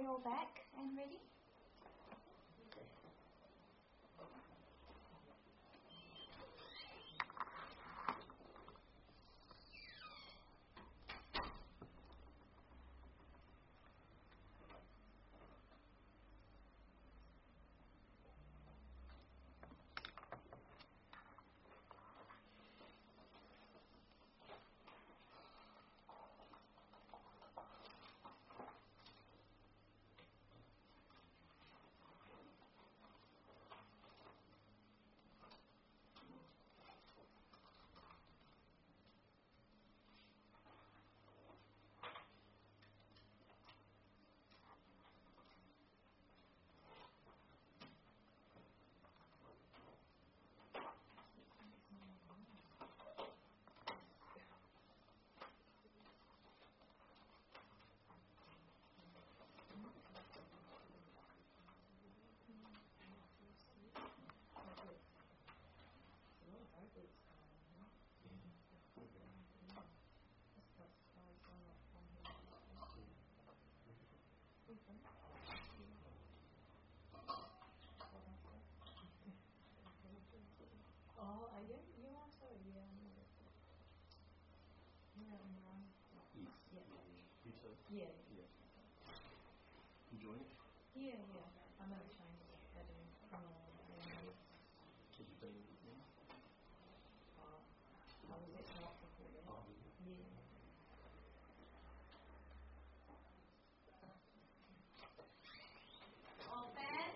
all back and ready? Oh, are you? You also? Yeah. Yes. Yeah. You too? Yeah. Enjoying it? Yeah. I'm going to change it. I do. Have you been in? I was at not before that. Oh, Yeah. All back.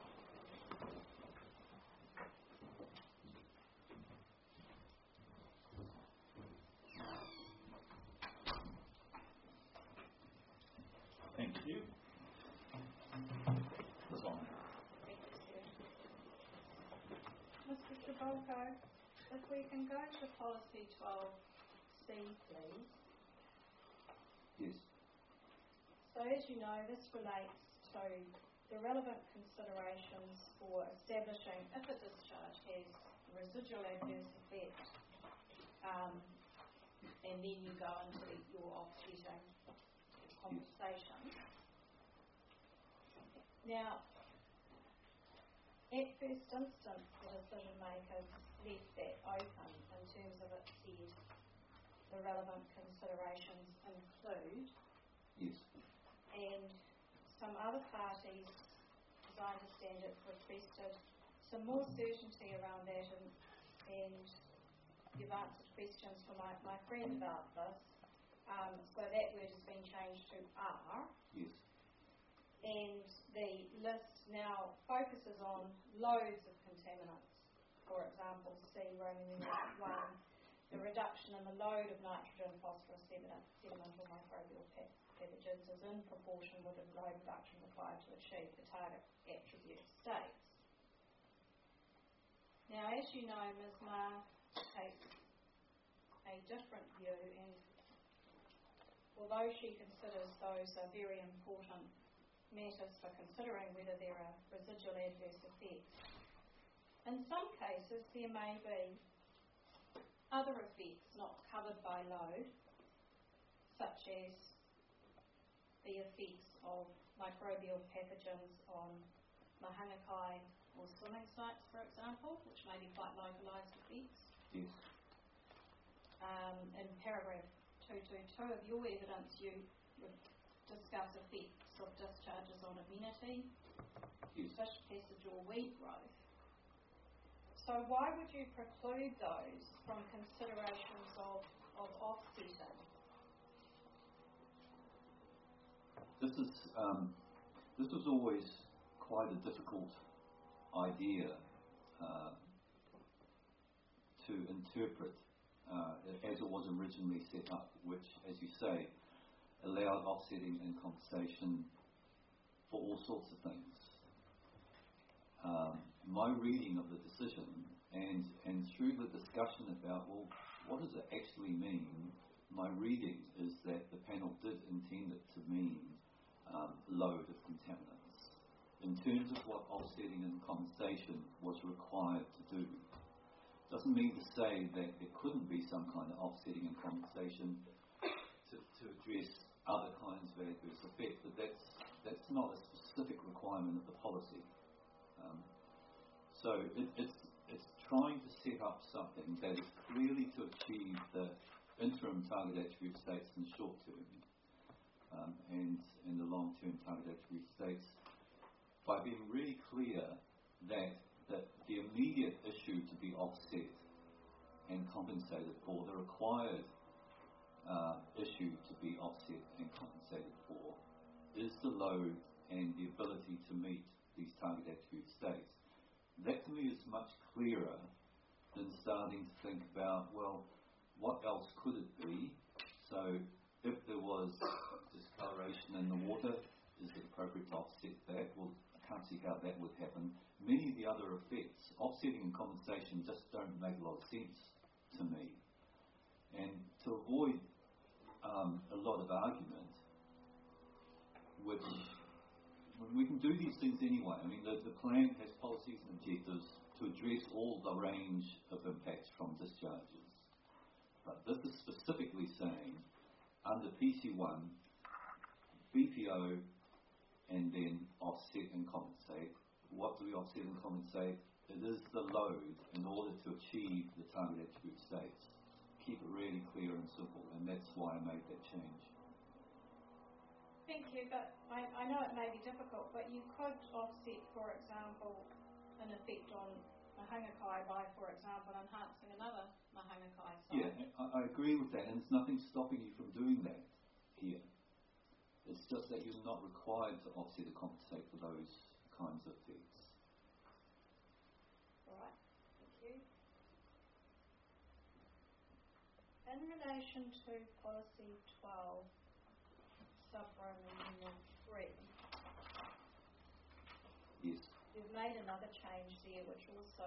Thank you. That's all. Mr. Trabolko, if we can go to policy 12C, please. Yes. So as you know, this relates to the relevant considerations for establishing if a discharge has residual adverse effect, and then you go into your offsetting compensation. Now, at first instance, the decision makers left that open in terms of it said the relevant considerations include. Yes. And some other parties, as I understand it, requested some more certainty around that, and you've answered questions from my friend about this. So that word has been changed to are. Yes. And the list now focuses on loads of contaminants. For example, C, Roman numeral 1, the reduction in the load of nitrogen, phosphorus, sedimental microbial pathogens is in proportion with the load reduction required to achieve the target attribute states. Now, as you know, Ms. Ma takes a different view, and although she considers those are very important matters for considering whether there are residual adverse effects, in some cases there may be other effects not covered by load, such as the effects of microbial pathogens on mahangakai or swimming sites, for example, which may be quite localised effects. Yes. In paragraph 222 of your evidence, you discuss effects of discharges on amenity, Yes. fish passage or weed growth. So why would you preclude those from considerations of offsetting? This was always quite a difficult idea to interpret as it was originally set up, which, as you say, allowed offsetting and compensation for all sorts of things. My reading of the decision and through the discussion about, well, what does it actually mean, my reading is that the panel did intend it to mean load of contaminants. In terms of what offsetting and compensation was required to do, doesn't mean to say that there couldn't be some kind of offsetting and compensation to address other kinds of adverse effects, but that's not element of the policy. So it's trying to set up something that is clearly to achieve the interim target attribute states in the short term and in the long term target attribute states by being really clear that the immediate issue to be offset and compensated for, the required issue to be offset and compensated for, is the load and the ability to meet these target attribute states. That to me is much clearer than starting to think about, well, what else could it be? So if there was discoloration in the water, is it appropriate to offset that? Well, I can't see how that would happen. Many of the other effects, offsetting and compensation, just don't make a lot of sense to me. And to avoid a lot of argument, we can do these things anyway. I mean, the plan has policies and objectives to address all the range of impacts from discharges. But this is specifically saying, under PC1, BPO, and then offset and compensate. What do we offset and compensate? It is the load in order to achieve the target attribute states. Keep it really clear and simple, and that's why I made that change. Thank you, but I know it may be difficult, but you could offset, for example, an effect on Mahangakai by, for example, enhancing another Mahangakai site. Yeah, I agree with that, and there's nothing stopping you from doing that here. It's just that you're not required to offset or compensate for those kinds of effects. All right, thank you. In relation to Policy 12, Sub-Roman numeral 3, Yes. you've made another change there which also,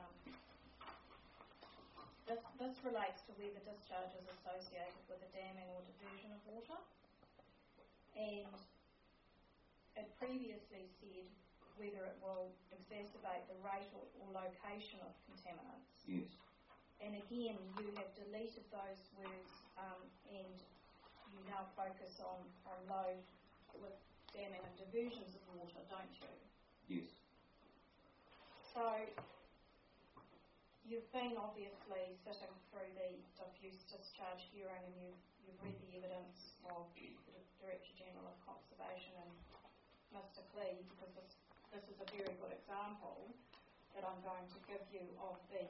this relates to whether discharge is associated with a damming or diversion of water. And it previously said whether it will exacerbate the rate or location of contaminants. Yes. And again, you have deleted those words and you now focus on load with damming and diversions of water, don't you? Yes. So you've been obviously sitting through the diffuse discharge hearing and you've read the evidence of the Director General of Conservation and Mr. Clee, because this is a very good example that I'm going to give you of the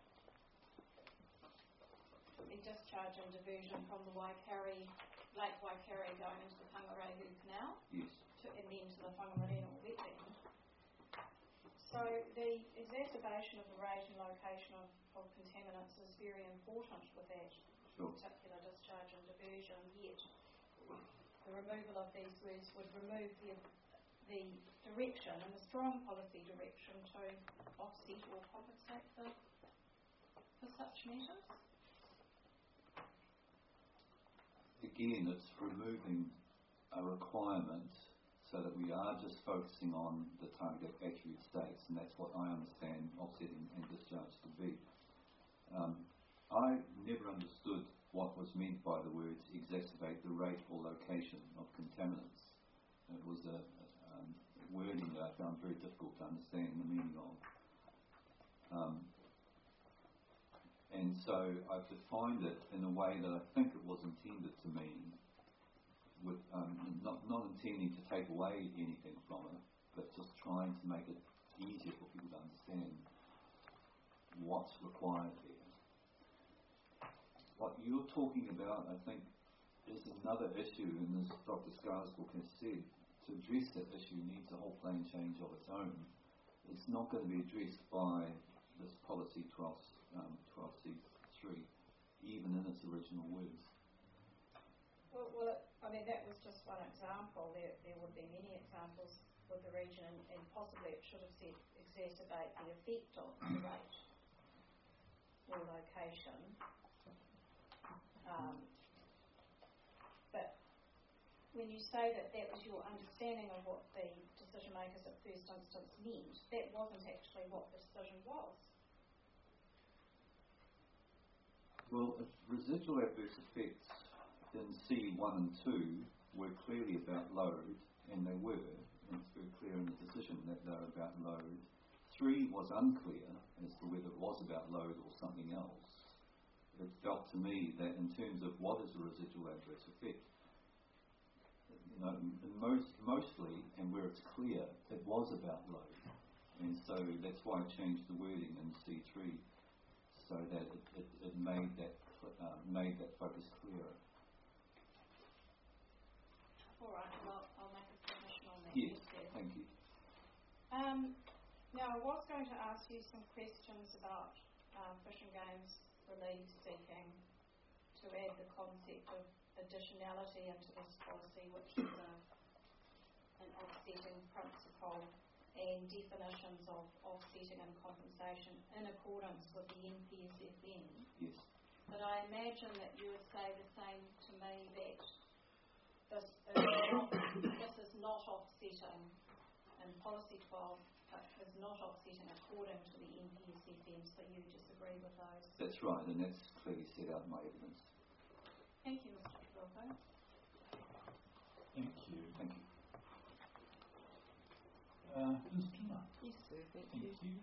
discharge and diversion from the Lake Waikari going into the Pangarehu Canal. Yes. And then to the Whangamareno wetland. So the exacerbation of the rate and location of contaminants is very important with that particular discharge and diversion, yet the removal of these words would remove the direction and the strong policy direction to offset or compensate for such measures. Again, it's removing a requirement so that we are just focusing on the target attribute states, and that's what I understand offsetting and discharge to be. I never understood what was meant by the words exacerbate the rate or location of contaminants. It was a wording that I found very difficult to understand the meaning of. And so I've defined it in a way that I think it was intended to mean, with not intending to take away anything from it, but just trying to make it easier for people to understand what's required there. What you're talking about, I think, is another issue, and as Dr. Scar's book has said, to address that issue needs a whole plan change of its own. It's not going to be addressed by this policy 12C3, even in its original words. Well, I mean, that was just one example. There would be many examples with the region, and possibly it should have said exacerbate the effect of the rate or location. But when you say that was your understanding of what the decision makers at first instance meant, that wasn't actually what the decision was. Well, if residual adverse effects in C1 and 2 were clearly about load, and they were, and it's very clear in the decision, about load. 3 was unclear as to whether it was about load or something else. It felt to me that in terms of what is a residual adverse effect, mostly, and where it's clear, it was about load. And so that's why I changed the wording in C3, so that it made that focus clearer. All right, well, I'll make a submission on that. Yes, thank you. Now, I was going to ask you some questions about Fish and Games relief seeking to add the concept of additionality into this policy, which is an offsetting principle, and definitions of offsetting and compensation in accordance with the NPSFN. Yes. But I imagine that you would say the same to me, that this is not offsetting, and Policy 12 is not offsetting according to the NPSFN, so you disagree with those? That's right, and that's clearly set out in my evidence. Thank you, Mr. Wilco. Thank you. Thank you. Ms. Tuna. Yes, sir. Thank Thank you. you.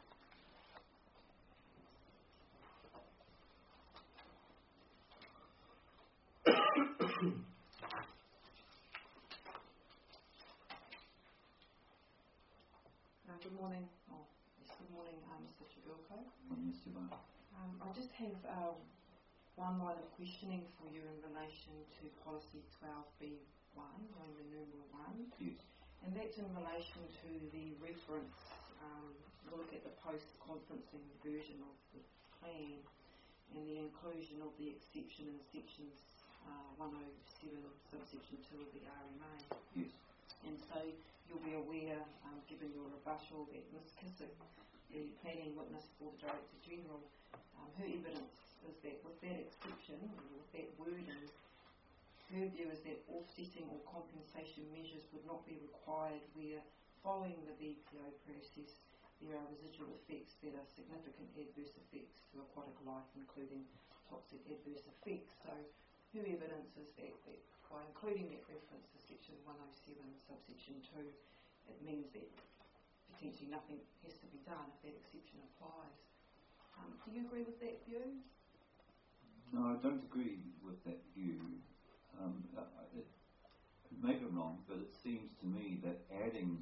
Good morning. Good morning, Mr. Chibilko. Mr. Barr. I just have one line of questioning for you in relation to Policy 12B1, Roman numeral 1. Yes. And that's in relation to the reference, we'll look at the post-conferencing version of the plan and the inclusion of the exception in sections 107, subsection 2 of the RMA. Yes. And so you'll be aware, given your rebuttal, that Ms. Kissick, the planning witness for the Director General, her evidence is that with that exception, or with that wording, her view is that offsetting or compensation measures would not be required where, following the VPO process, there are residual effects that are significant adverse effects to aquatic life, including toxic adverse effects. So her evidence is that by including that reference to section 107, subsection 2, it means that potentially nothing has to be done if that exception applies. Do you agree with that view? No, I don't agree with that view. It may be wrong, but it seems to me that adding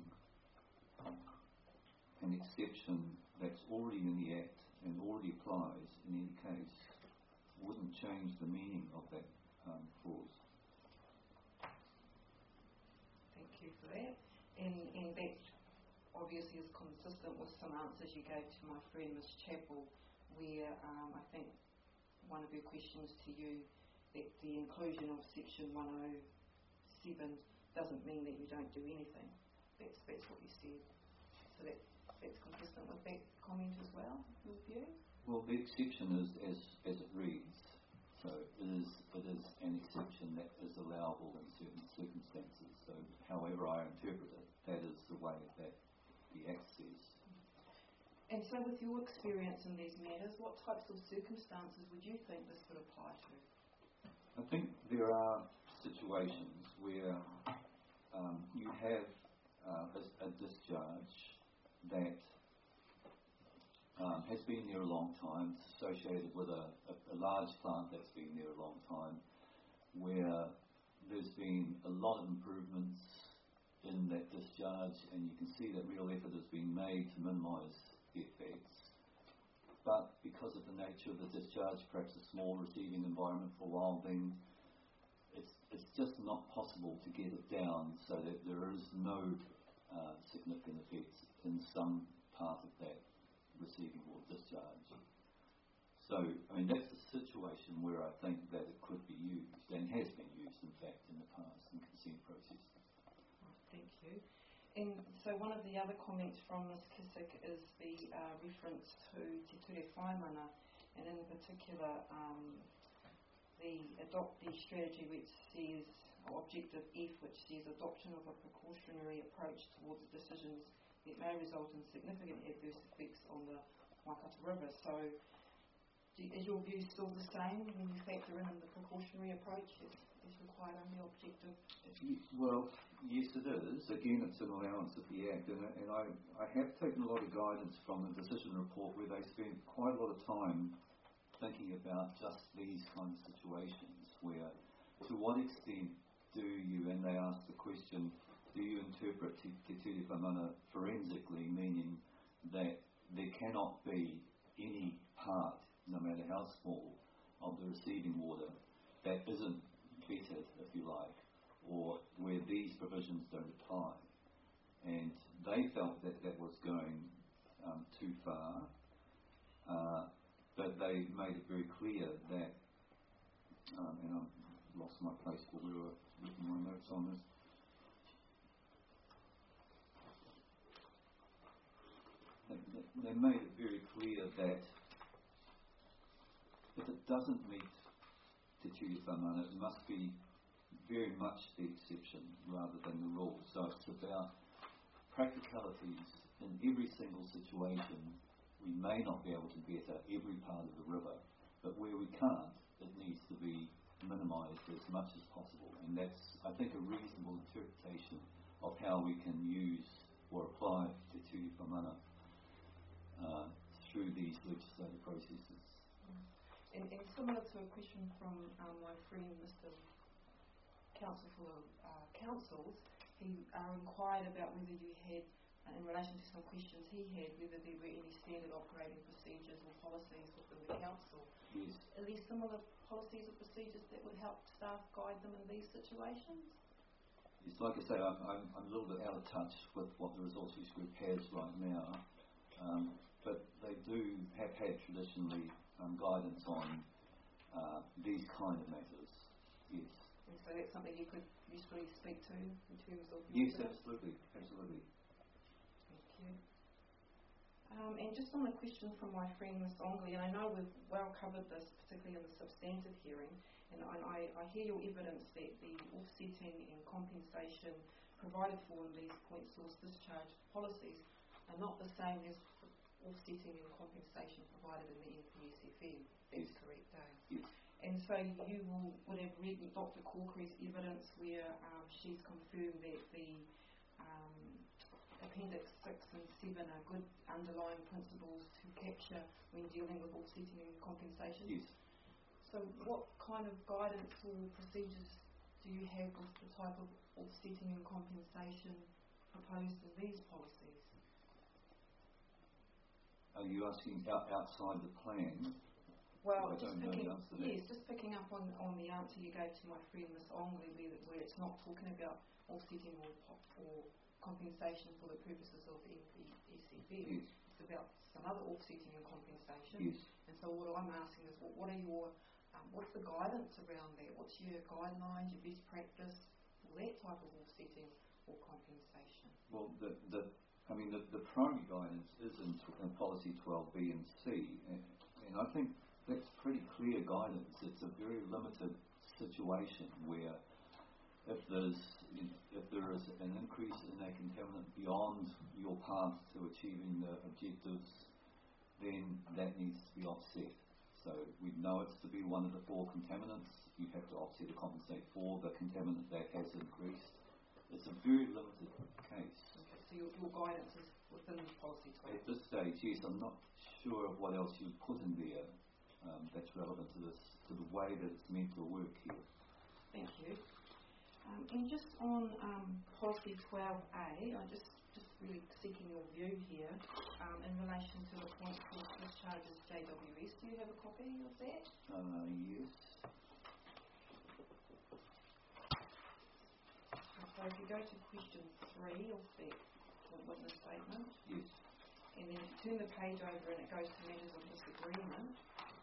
an exception that's already in the Act and already applies in any case wouldn't change the meaning of that clause. Thank you for that. And that obviously is consistent with some answers you gave to my friend Ms. Chappell, where I think one of her questions to you, that the inclusion of section 107 doesn't mean that you don't do anything. That's what you said. So that's consistent with that comment as well, your view? Well, the exception is as it reads. So it is an exception that is allowable in certain circumstances. So however I interpret it, that is the way that the Act says. And so with your experience in these matters, what types of circumstances would you think this would apply to? I think there are situations where you have a discharge that has been there a long time, associated with a large plant that's been there a long time, where there's been a lot of improvements in that discharge, and you can see that real effort has been made to minimise the effects. But because of the nature of the discharge, perhaps a small receiving environment for wilding, it's just not possible to get it down so that there is no significant effects in some part of that receiving or discharge. So, I mean, that's a situation where I think that it could be used, and has been used, in fact, in the past in consent processes. Thank you. And so one of the other comments from Ms. Kissick is the reference to Te Ture Whaimana, and in particular the adoptee strategy, which says, or objective F, which says adoption of a precautionary approach towards decisions that may result in significant adverse effects on the Waikato River. So is your view still the same when you factor in the precautionary approach? is required under the objective? Well, yes it is. Again, it's an allowance of the Act, and I have taken a lot of guidance from the decision report where they spent quite a lot of time thinking about just these kind of situations where, to what extent do you, and they ask the question, do you interpret te ture whamana forensically, meaning that there cannot be any part, no matter how small, of the receiving water that isn't vetted, if you like, or where these provisions don't apply. And they felt that that was going too far, but they made it very clear that, and I've lost my place where we were written my notes on this. They made it very clear that if it doesn't meet te ture whamana, it must be very much the exception rather than the rule. So it's about practicalities in every single situation. We may not be able to better every part of the river, but where we can't, it needs to be minimised as much as possible. And that's, I think, a reasonable interpretation of how we can use or apply te ture whamana through these legislative processes. And similar to a question from my friend Mr. Council for Councils, he inquired about whether you had, in relation to some questions he had, whether there were any standard operating procedures or policies within the Council. Yes. Are there similar policies or procedures that would help staff guide them in these situations? Yes, like I say, I'm a little bit out of touch with what the Resource Use Group has right now, but they do have had traditionally guidance on these kind of matters. Yes. And so that's something you could usefully speak to in terms of... Yes, absolutely. Absolutely. Thank you. And just on a question from my friend Ms. Ongley, and I know we've well covered this, particularly in the substantive hearing, and I hear your evidence that the offsetting and compensation provided for in these point source discharge policies are not the same as offsetting and compensation provided in the NPSFM. That's Yes. correct, Dave? Yes. And so you would have read Dr. Corkery's evidence where she's confirmed that the Appendix 6 and 7 are good underlying principles to capture when dealing with offsetting and compensation? Yes. So what kind of guidance or procedures do you have with the type of offsetting and compensation proposed in these policies? Are you asking outside the plan? Well, I don't know the answer to that. yes, just picking up on the answer you gave to my friend Ms. Ongley, where it's not talking about offsetting or compensation for the purposes of NPSFM. Yes. It's about some other offsetting and compensation. Yes. And so what I'm asking is, what are your, what's the guidance around that? What's your guidelines, your best practice for that type of offsetting or compensation? Well, the primary guidance is in policy 12B and C, and I think that's pretty clear guidance. It's a very limited situation where if there is an increase in that contaminant beyond your path to achieving the objectives, then that needs to be offset. So we know it's to be one of the 4 contaminants. You have to offset or compensate for the contaminant that has increased. It's a very limited case. Okay, so your guidance is within policy 12. At this stage, yes, I'm not sure of what else you'd put in there that's relevant to this, to the way that it's meant to work here. Thank you. And just on policy 12A, I'm just really seeking your view here in relation to the point source discharges JWS. Do you have a copy of that? Yes. So if you go to question 3 of that witness statement, Yes. and then you turn the page over and it goes to matters of disagreement,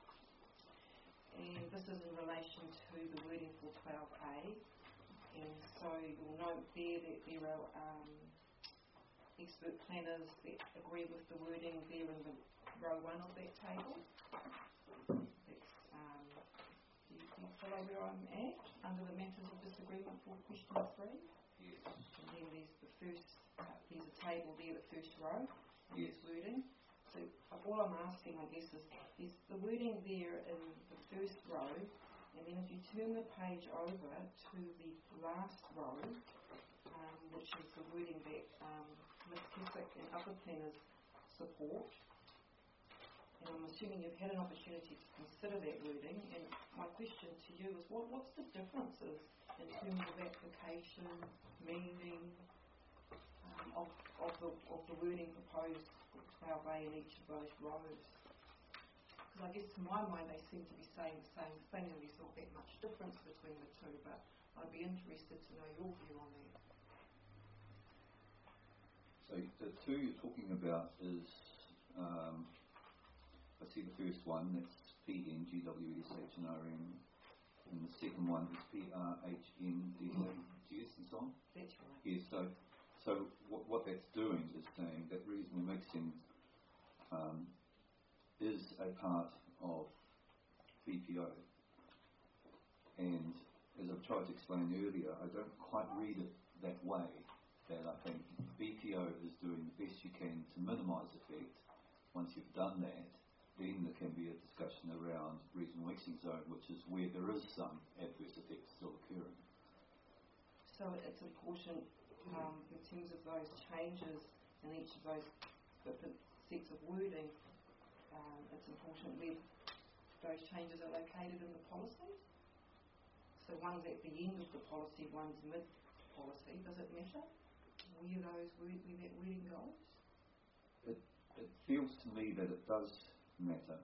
and this is in relation to the wording for 12A, and so you'll note there that there are expert planners that agree with the wording there in the row 1 of that table. That's, do you follow where I'm at? Under the matters of disagreement for question 3? Yes. And then there's the first, there's a table there, the first row, and Yes. there's wording. So all I'm asking, I guess, is the wording there in the first row And then if you turn the page over to the last row, which is the wording that Ms. Keswick and other planners support, and I'm assuming you've had an opportunity to consider that wording, and my question to you is what's the differences in terms of application, meaning of the wording proposed for Twelve A in each of those rows? Because I guess to my mind they seem to be saying the same thing and there's not that much difference between the two, but I'd be interested to know your view on that. So the two you're talking about is, I see the first one, that's PNGWSHNRM, and the second one is PRHNDHS and so on. That's right. Yes, so what that's doing is saying that reasonable mixing is a part of BPO. And as I've tried to explain earlier, I don't quite read it that way, that I think BPO is doing the best you can to minimise effect. Once you've done that, then there can be a discussion around reasonable mixing zone, which is where there is some adverse effects still occurring. So it's important in terms of those changes in each of those different sets of wording, it's important where those changes are located in the policy. So one's at the end of the policy, one's mid-policy. Does it matter where that wording goes? It feels to me that it does matter.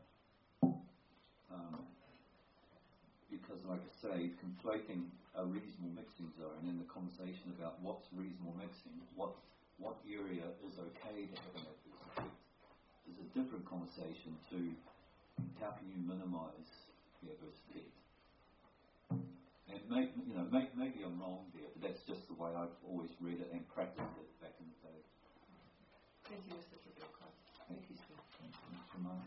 Because, like I say, conflating a reasonable mixing zone in the conversation about what's reasonable mixing, what area is okay to have an adverse effect, is a different conversation to how can you minimise the adverse effect. And maybe I'm wrong there, but that's just the way I've always read it and practiced it back in the day. Thank you, Mr. Kibioko. Thank you, sir. Thank you, Mr. Mark.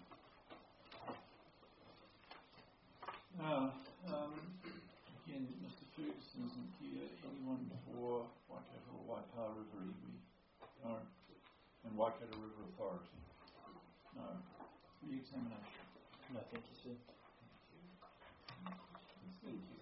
Again, Mr. Ferguson isn't here. Anyone for Waikato or Waipawa River iwi? No. And Waikato River Authority? No. Re-examination? No, thank you, sir. Thank you.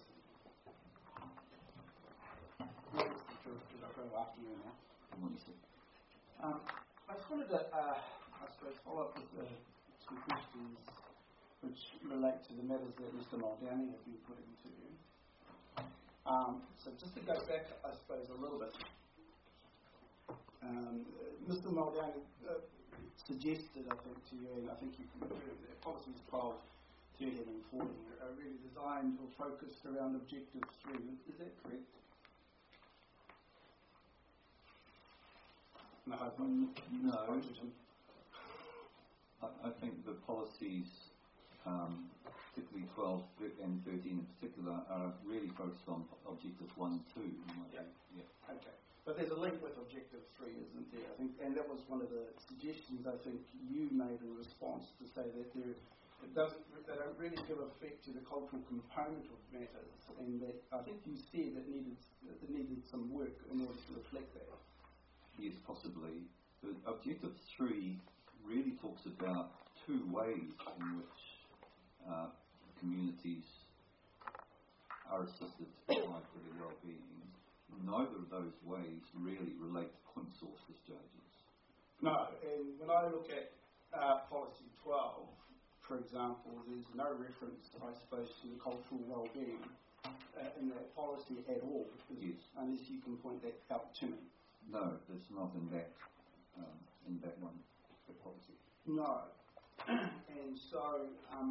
After you now. Good morning, sir. I just wanted to, I suppose, follow up with the two questions which relate to the matters that Mr. Muldowney has been putting to you. So just to go back, I suppose, a little bit, Mr. Muldowney suggested, I think, to you, and I think you confirmed that policies 12, 13 and 14 are really designed or focused around Objective 3. Is that correct? No. I think the policies, particularly 12 and 13 in particular, are really focused on Objectives 1 and 2. Yeah. Yeah. Okay. But there's a link with Objective 3, isn't there? I think, and that was one of the suggestions I think you made in response to say that they don't really give effect to the cultural component of matters, and that I think you said that needed some work in order to reflect that. Yes, possibly. But Objective 3 really talks about two ways in which communities are assisted to provide for their well-being. Neither of those ways really relate to point source discharges. No, and when I look at Policy 12, for example, there's no reference, I suppose, to the cultural well-being in that policy at all, yes. Unless you can point that out to me. No, it's not in that one, the policy. No. And so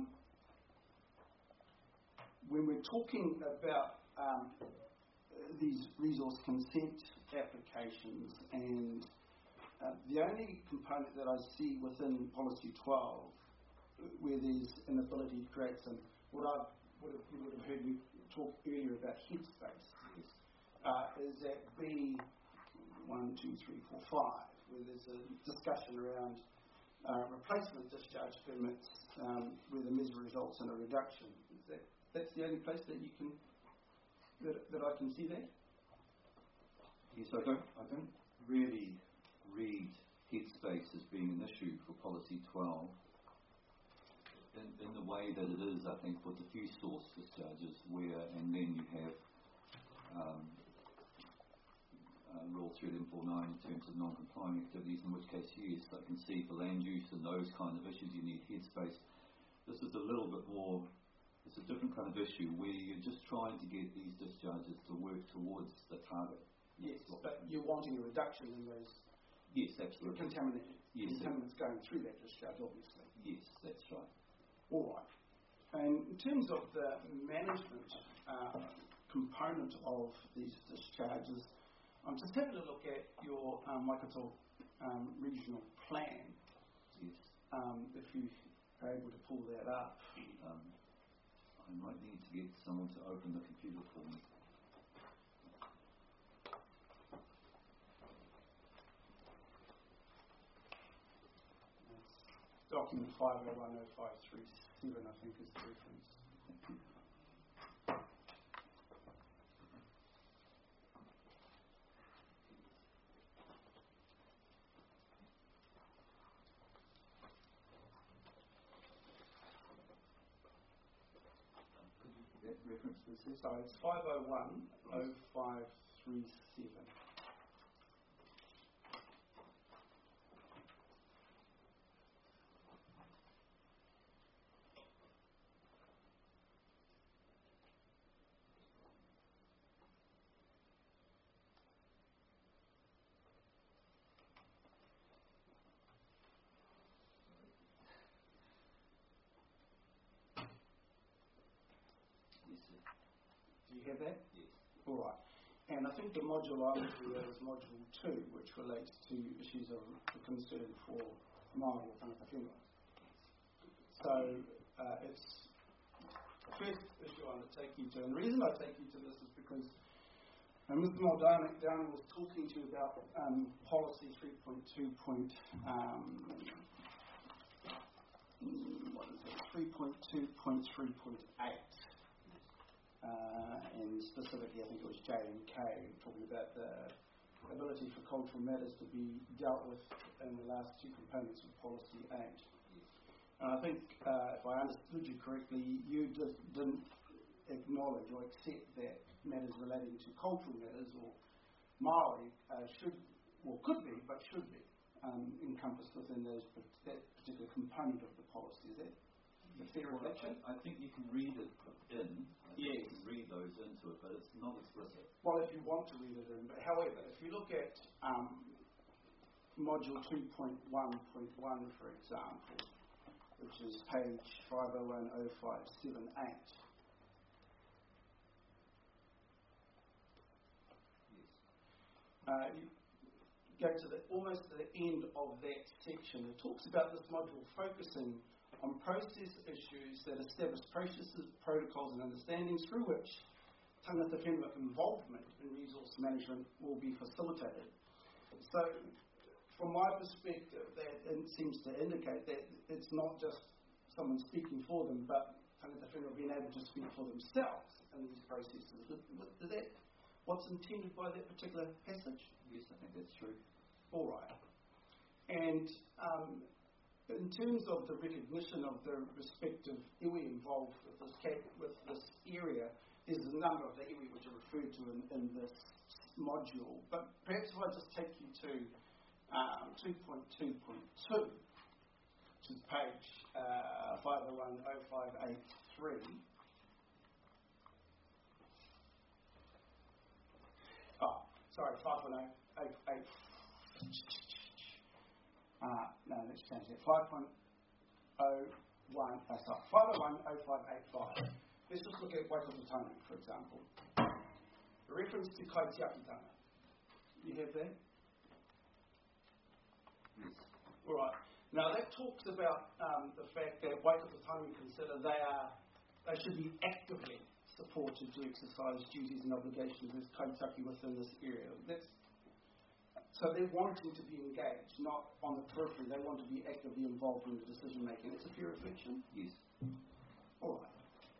when we're talking about these resource consent applications, and the only component that I see within Policy 12 where there's an ability to create some, you would have heard me talk earlier about headspace, is that B 1, 2, 3, 4, 5, where there's a discussion around replacement discharge permits where the measure results in a reduction. That's the only place that you can that I can see that? Yes, I don't really read headspace as being an issue for Policy 12. in the way that it is, I think, for diffuse source discharges, and then you have Rule 3449 in terms of non-complying activities, in which case, yes, I can see for land use and those kind of issues, you need headspace. This is a little bit more, it's a different kind of issue where you're just trying to get these discharges to work towards the target. Yes, but you're wanting a reduction in those contaminants going through that discharge, obviously. Yes, that's right. All right. And in terms of the management component of these discharges, I'm just having a look at your Waikato regional plan. Yes. If you are able to pull that up. I might need to get someone to open the computer for me. Document 5010537, I think, is the reference. That reference was this? So it's 5010537. Do you have that? Yes. All right. And I think the module I would do is module 2, which relates to issues of concern for Māori or Tangata Whenua. So it's the first issue I want to take you to. And the reason I take you to this is because Mr. Muldowney was talking to you about policy 3.2.3.8. And specifically, I think it was J&K, talking about the ability for cultural matters to be dealt with in the last two components of Policy 8. And I think, if I understood you correctly, you just didn't acknowledge or accept that matters relating to cultural matters or Māori could be, but should be, encompassed within that particular component of the policy. Is that the fair reflection? I think you can read it in. Yes. You can read those into it, but it's not explicit. Well, if you want to read it in. But however, if you look at Module 2.1.1, for example, which is page 5010578. Yes. You go to almost to the end of that section. It talks about this module focusing on process issues that establish processes, protocols and understandings through which Tangata Whenua involvement in resource management will be facilitated. So, from my perspective, that seems to indicate that it's not just someone speaking for them, but Tangata Whenua being able to speak for themselves in these processes. Is that what's intended by that particular passage? Yes, I think that's true. All right. And in terms of the recognition of the respective iwi involved with this area, there's a number of the iwi which are referred to in this module. But perhaps if I just take you to 2.2.2, which is page 5010583. Oh, sorry, 51088. No, let's change that. 5010585. Let's just look at Waikato Tāne, for example. A reference to kaitiakitanga. You have that? Yes. All right. Now that talks about the fact that Waikato Tāne consider they should be actively supported to exercise duties and obligations as kaitaki within this area. So they're wanting to be engaged, not on the periphery. They want to be actively involved in the decision making. It's a fair reflection? Yes. All right.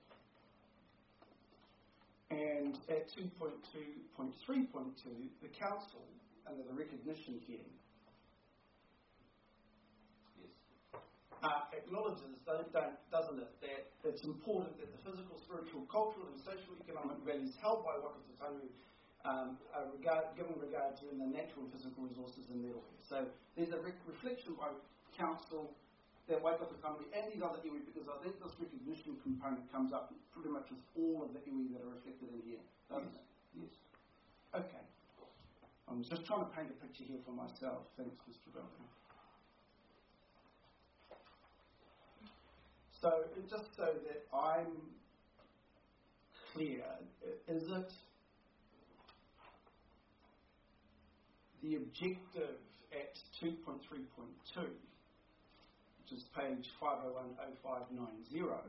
And at 2.2.3.2, the Council, under the recognition heading, Yes. acknowledges, doesn't it, that it's important that the physical, spiritual, cultural and social economic values held by Waka Tūtanui are given regard to in the natural and physical resources in their way. So there's a reflection by Council that Waikato Tūtanui and these other iwi, because I think this recognition component comes up pretty much with all of the iwi that are reflected in here, doesn't it? Yes. Okay. I'm just trying to paint a picture here for myself. Thanks, Mr. Belton. So, just so that I'm clear, is it the objective at 2.3.2, which is page 5010590,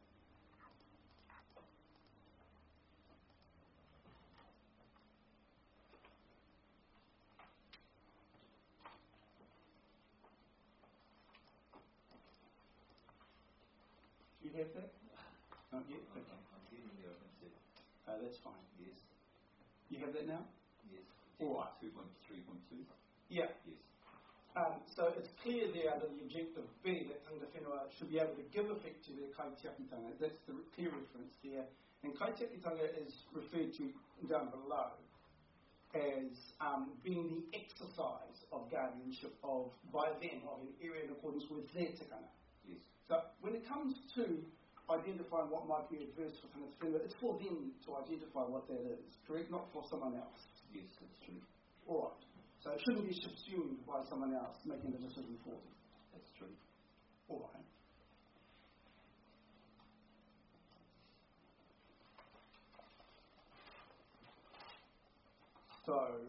do you have that? Not yet? Okay. I'm getting the open set. That's fine. Yes. You have that now? Yes. All right. 2.3.2? Yeah. Yes. So it's clear there under the objective B that tangata whenua should be able to give effect to their kaitiakitanga. That's the clear reference there. And kaitiakitanga is referred to down below as being the exercise of guardianship by them of an area in accordance with their tikanga. Yes. So when it comes to identifying what might be adverse for tangata whenua, it's for them to identify what that is, correct? Not for someone else. Yes, that's true. All right. So it shouldn't be subsumed by someone else making the decision for them. That's true. All right. So,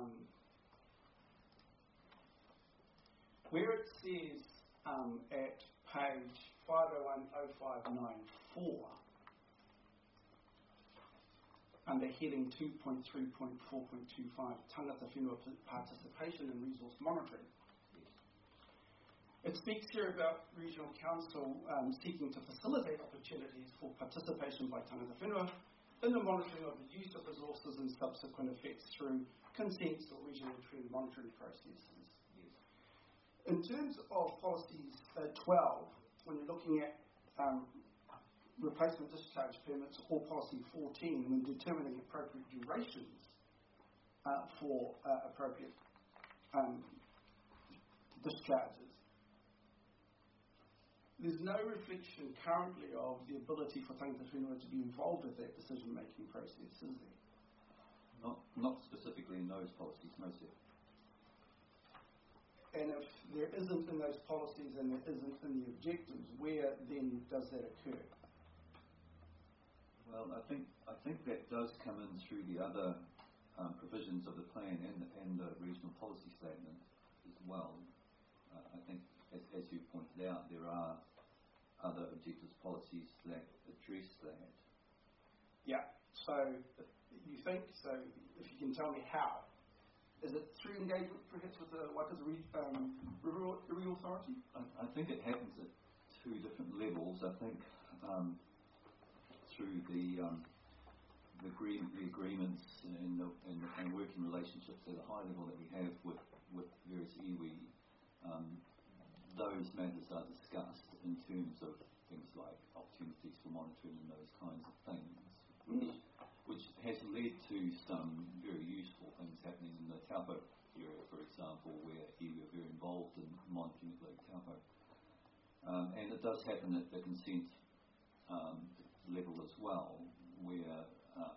where it says at page 5010594, under heading 2.3.4.25, tangata whenua participation in resource monitoring. It speaks here about Regional Council seeking to facilitate opportunities for participation by tangata whenua in the monitoring of the use of resources and subsequent effects through consents or regional trend monitoring processes. Yes. In terms of policies 12, when you're looking at replacement discharge permits or policy 14, when determining appropriate durations for appropriate discharges, there's no reflection currently of the ability for tangata whenua to be involved with that decision-making process, is there? Not specifically in those policies, no, sir. And if there isn't in those policies and there isn't in the objectives, where then does that occur? Well, I think that does come in through the other provisions of the plan and the regional policy statement as well. I think, as you pointed out, there are other objectives policies that address that. Yeah. So you think so? If you can tell me how, is it through engagement, perhaps, with the Waikato River Authority? I think it happens at two different levels. I think through the agreements and working relationships at a high level that we have with various iwi, those matters are discussed in terms of things like opportunities for monitoring and those kinds of things, which has led to some very useful things happening in the Taupo area, for example, where iwi are very involved in monitoring at Lake Taupo. And it does happen at the consent level as well, where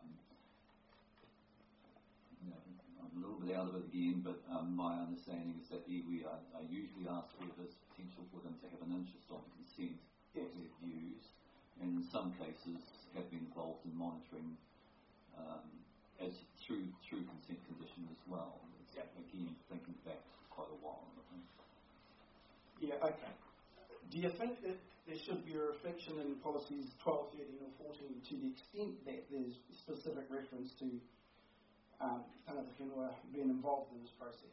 I'm a little bit out of it again, but my understanding is that iwi are usually asked whether there's potential for them to have an interest on consent for their views, and in some cases have been involved in monitoring as through consent condition as well. Again, thinking back quite a while. I think. Yeah. Okay. Do you think that there should be a reflection in policies 12, 13 or 14 to the extent that there's specific reference to tangata whenua being involved in this process?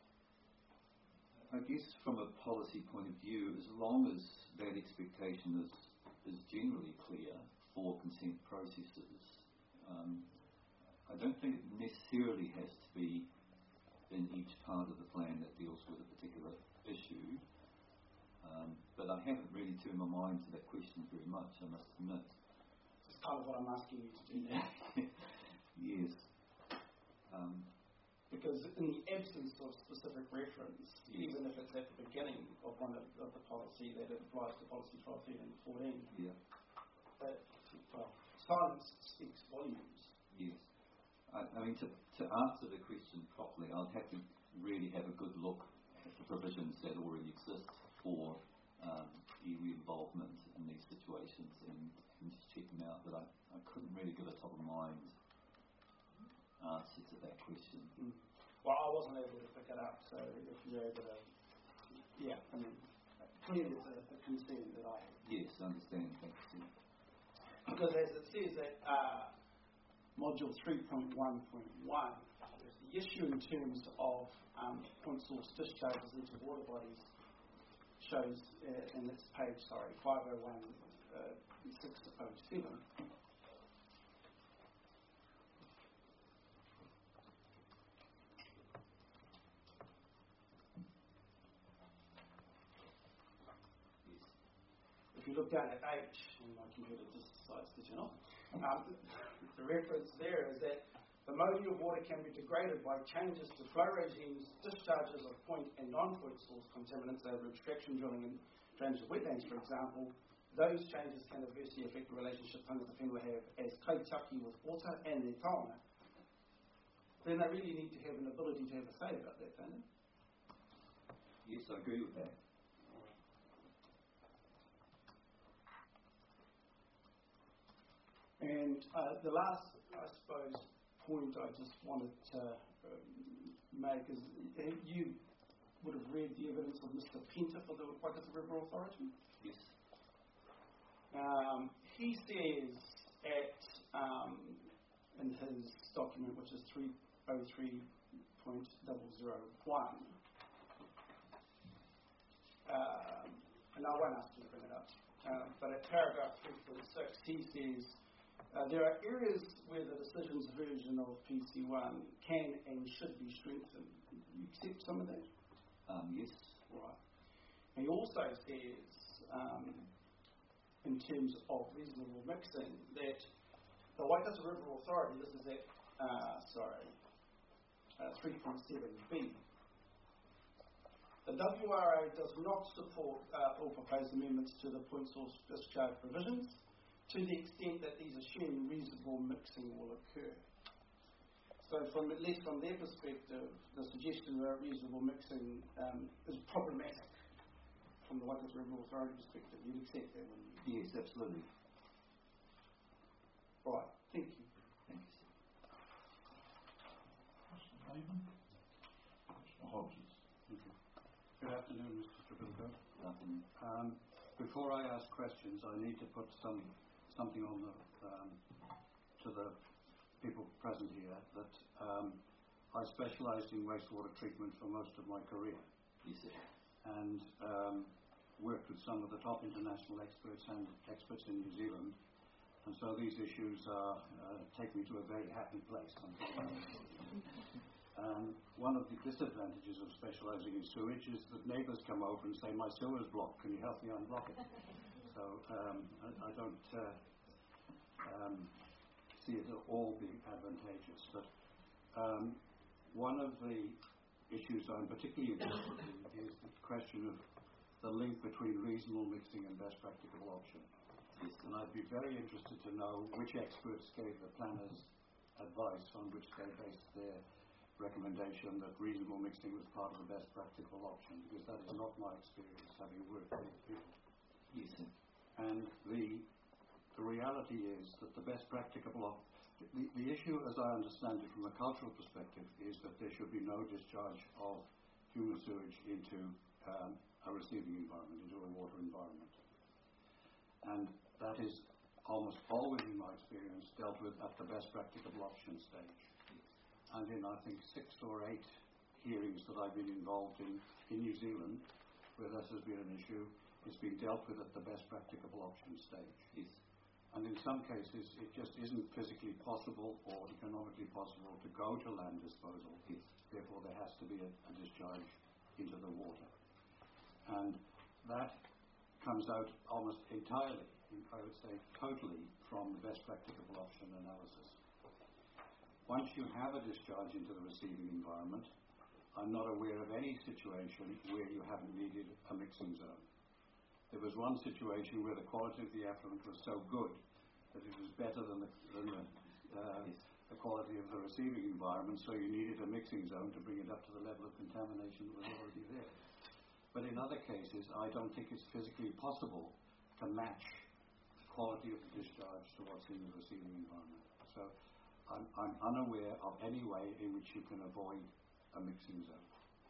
I guess from a policy point of view, as long as that expectation is generally clear for consent processes, I don't think it necessarily has to be in each part of the plan that deals with a particular issue. But I turn my mind to that question very much, I must admit. It's kind of what I'm asking you to do now. Yes. Because in the absence of specific reference, Yes. even if it's at the beginning of one of the policy that it applies to policy 12, 13 and 14, Yeah. silence speaks volumes. Yes. I mean, to answer the question properly, I'd have to really have a good look at the provisions that already exist for iwi involvement in these situations and just check them out. But I couldn't really give a top of mind answer to that question. Well, I wasn't able to pick it up, so if you're able to, clearly it's a concern that I have. Yes, I understand. Thanks, Steve. Because as it says at module 3.1.1, there's the issue in terms of point source discharges into water bodies shows, and it's page, 501, 607. If you look down at H, and my computer just decides that you're not, the reference there is that the moiety of water can be degraded by changes to flow regimes, discharges of point and non-point source contaminants over extraction, drilling and drainage of wetlands, for example. Those changes can adversely affect the relationship tangata whenua have as kaitaki with water and their taonga. Then they really need to have an ability to have a say about that, don't they? Yes, I agree with that. And the last, I suppose, point I just wanted to make is you would have read the evidence of Mr. Penta for the Waikato River Authority. Yes. He says in his document, which is 303.001, and I won't ask you to bring it up, but at paragraph 3.6 he says, there are areas where the decision's version of PC1 can and should be strengthened. You accept some of that? Yes. Right. He also says, in terms of reasonable mixing, that the Waikato River Authority, this is at 3.7b, the WRA does not support all proposed amendments to the point source discharge provisions to the extent that these assume reasonable mixing will occur. So at least from their perspective, the suggestion that reasonable mixing is problematic from the Waikato River Authority perspective. You'd accept that, wouldn't you? Yes, absolutely. Right, thank you. Thanks. Mr. Layman? Mr. Hodges? Good afternoon, Mr. Trabilko. Good afternoon. Before I ask questions, I need to put something on to the people present here that I specialised in wastewater treatment for most of my career. Yes, sir. And worked with some of the top international experts and experts in New Zealand. And so these issues take me to a very happy place. One of the disadvantages of specialising in sewage is that neighbours come over and say, my sewer's blocked, can you help me unblock it? So I don't see it at all being advantageous. But one of the issues I'm particularly interested in is the question of the link between reasonable mixing and best practicable option. Yes. And I'd be very interested to know which experts gave the planners advice on which they based their recommendation that reasonable mixing was part of the best practical option, because that is not my experience, having worked with people. Yes, sir. And the reality is that the best practicable the issue, as I understand it from a cultural perspective, is that there should be no discharge of human sewage into a receiving environment, into a water environment. And that is almost always, in my experience, dealt with at the best practicable option stage. And in, I think, 6 or 8 hearings that I've been involved in New Zealand, where this has been an issue, it's been dealt with at the best practicable option stage. Yes. And in some cases, it just isn't physically possible or economically possible to go to land disposal. Yes. Therefore, there has to be a discharge into the water. And that comes out almost entirely, I would say totally, from the best practicable option analysis. Once you have a discharge into the receiving environment, I'm not aware of any situation where you haven't needed a mixing zone. There was one situation where the quality of the effluent was so good that it was better than the quality of the receiving environment, so you needed a mixing zone to bring it up to the level of contamination that was already there. But in other cases, I don't think it's physically possible to match the quality of the discharge to what's in the receiving environment. So I'm unaware of any way in which you can avoid a mixing zone.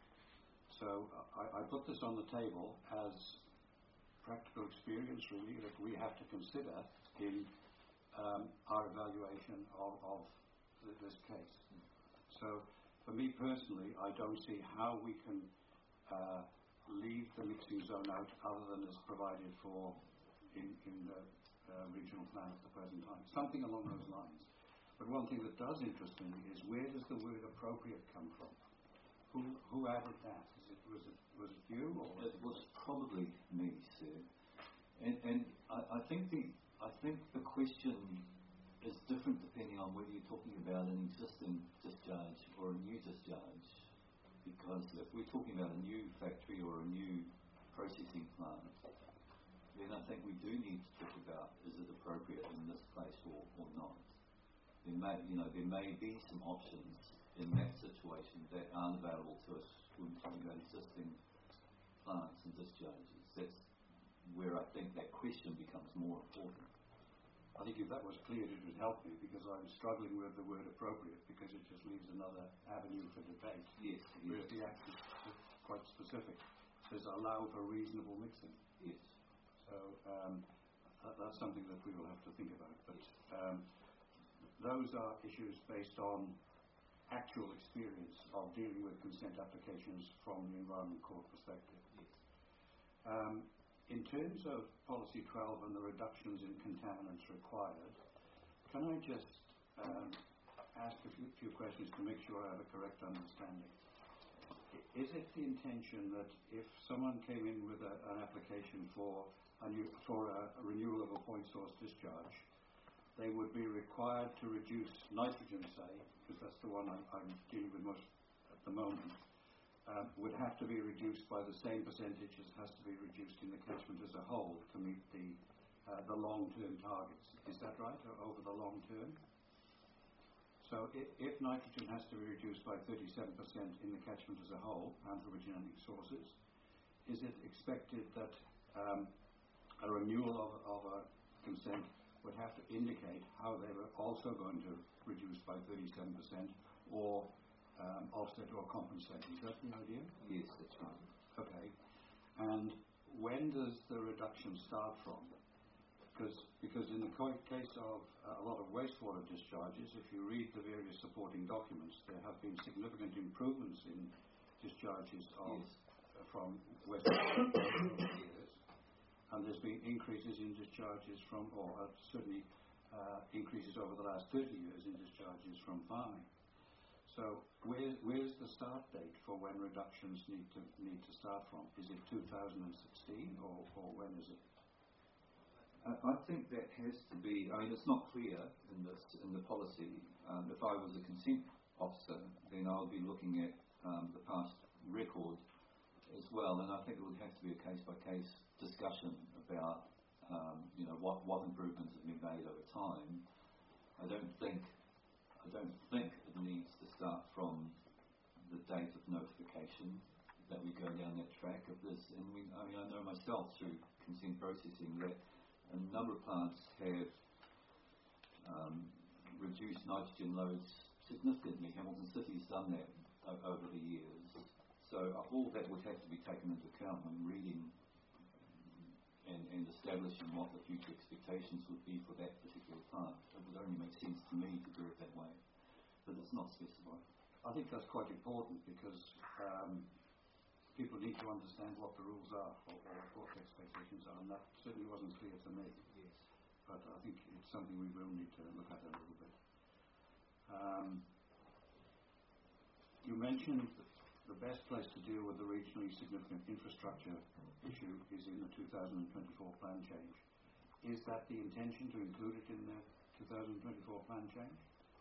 So I put this on the table as practical experience, really, that we have to consider in our evaluation of this case. So for me personally, I don't see how we can leave the mixing zone out other than as provided for in the regional plan at the present time. Something along those lines. But one thing that does interest me is, where does the word appropriate come from? Who added that? Was it you? Or it was probably me, sir. And I think the question is different depending on whether you're talking about an existing discharge or a new discharge. Because if we're talking about a new factory or a new processing plant, then I think we do need to talk about, is it appropriate in this place or not. There may be some options in that situation that aren't available to us when we're talking about existing plants and discharges. That's where I think that question becomes more important. I think if that was clear, it would help me, because I'm struggling with the word appropriate, because it just leaves another avenue for debate. Yes. Whereas the act is quite specific. It says allow for reasonable mixing. Yes. So that's something that we will have to think about. But those are issues based on actual experience of dealing with consent applications from the Environment Court perspective. Yes. In terms of Policy 12 and the reductions in contaminants required, can I just ask a few questions to make sure I have a correct understanding? Is it the intention that if someone came in with an application for a renewal of a point source discharge, they would be required to reduce nitrogen, say, because that's the one I'm dealing with most at the moment, would have to be reduced by the same percentage as has to be reduced in the catchment as a whole to meet the long-term targets. Is that right, over the long term? So if nitrogen has to be reduced by 37% in the catchment as a whole and for originating sources, is it expected that a renewal of a consent would have to indicate how they were also going to reduce by 37% or offset or compensate? Is that the idea? Yes, that's right. Okay. And when does the reduction start from? Because in the case of a lot of wastewater discharges, if you read the various supporting documents, there have been significant improvements in discharges from wastewater over the years, and there's been increases in discharges from, or certainly increases over the last 30 years in discharges from farming. So where's the start date for when reductions need to start from? Is it 2016 or when is it? I think that has to be. I mean, it's not clear in the policy. If I was a consent officer, then I would be looking at the past record as well, and I think it would have to be a case-by-case discussion about what improvements have been made over time. I don't think it needs to start from the date of notification that we go down that track of this. And I know myself through consent processing that a number of plants have reduced nitrogen loads significantly. Hamilton City's done that over the years. So all that would have to be taken into account when reading and establishing what the future expectations would be for that particular plant. It would only make sense to me to do it that way, but it's not specified. I think that's quite important, because people need to understand what the rules are or what the expectations are, and that certainly wasn't clear to me. Yes. But I think it's something we will need to look at a little bit. You mentioned the best place to deal with the regionally significant infrastructure issue is in the 2024 plan change. Is that the intention to include it in the 2024 plan change?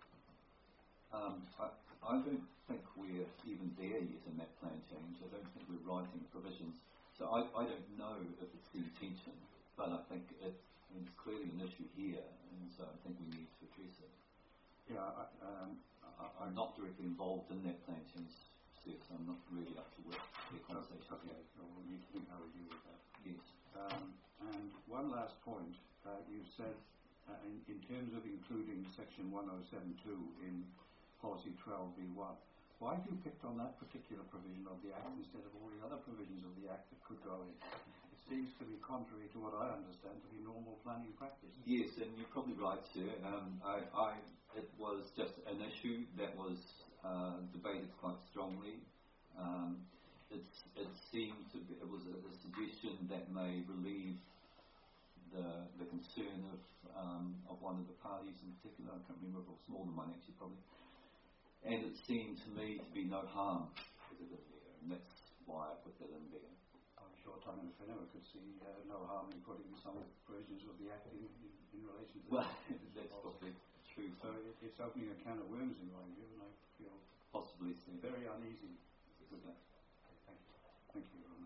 I don't think we're even there yet in that plan change. I don't think we're writing provisions. So I don't know if it's the intention, but I think it's clearly an issue here, and so I think we need to address it. Yeah, I'm not directly involved in that plan change, so I'm not really up to work the conversation. Okay, so we'll need to think how we deal with that. Yes. And one last point, you've said in terms of including section 1072 in policy 12B1, why have you picked on that particular provision of the Act instead of all the other provisions of the Act that could go in? It seems to be contrary to what I understand to be normal planning practice. Yes, and you're probably right, sir. It was just an issue that was debated quite strongly. It seemed to be, it was a suggestion that may relieve the concern of one of the parties in particular. I can't remember if it was more than one actually, probably. And it seemed to me to be no harm with it in there, and that's why I put that in there. I'm sure Tom and Whenua could see no harm in putting some provisions of the Act in relation to well, that's probably true. So it's opening a can of worms in my view, and I feel possibly very uneasy with that. Thank you, Ron.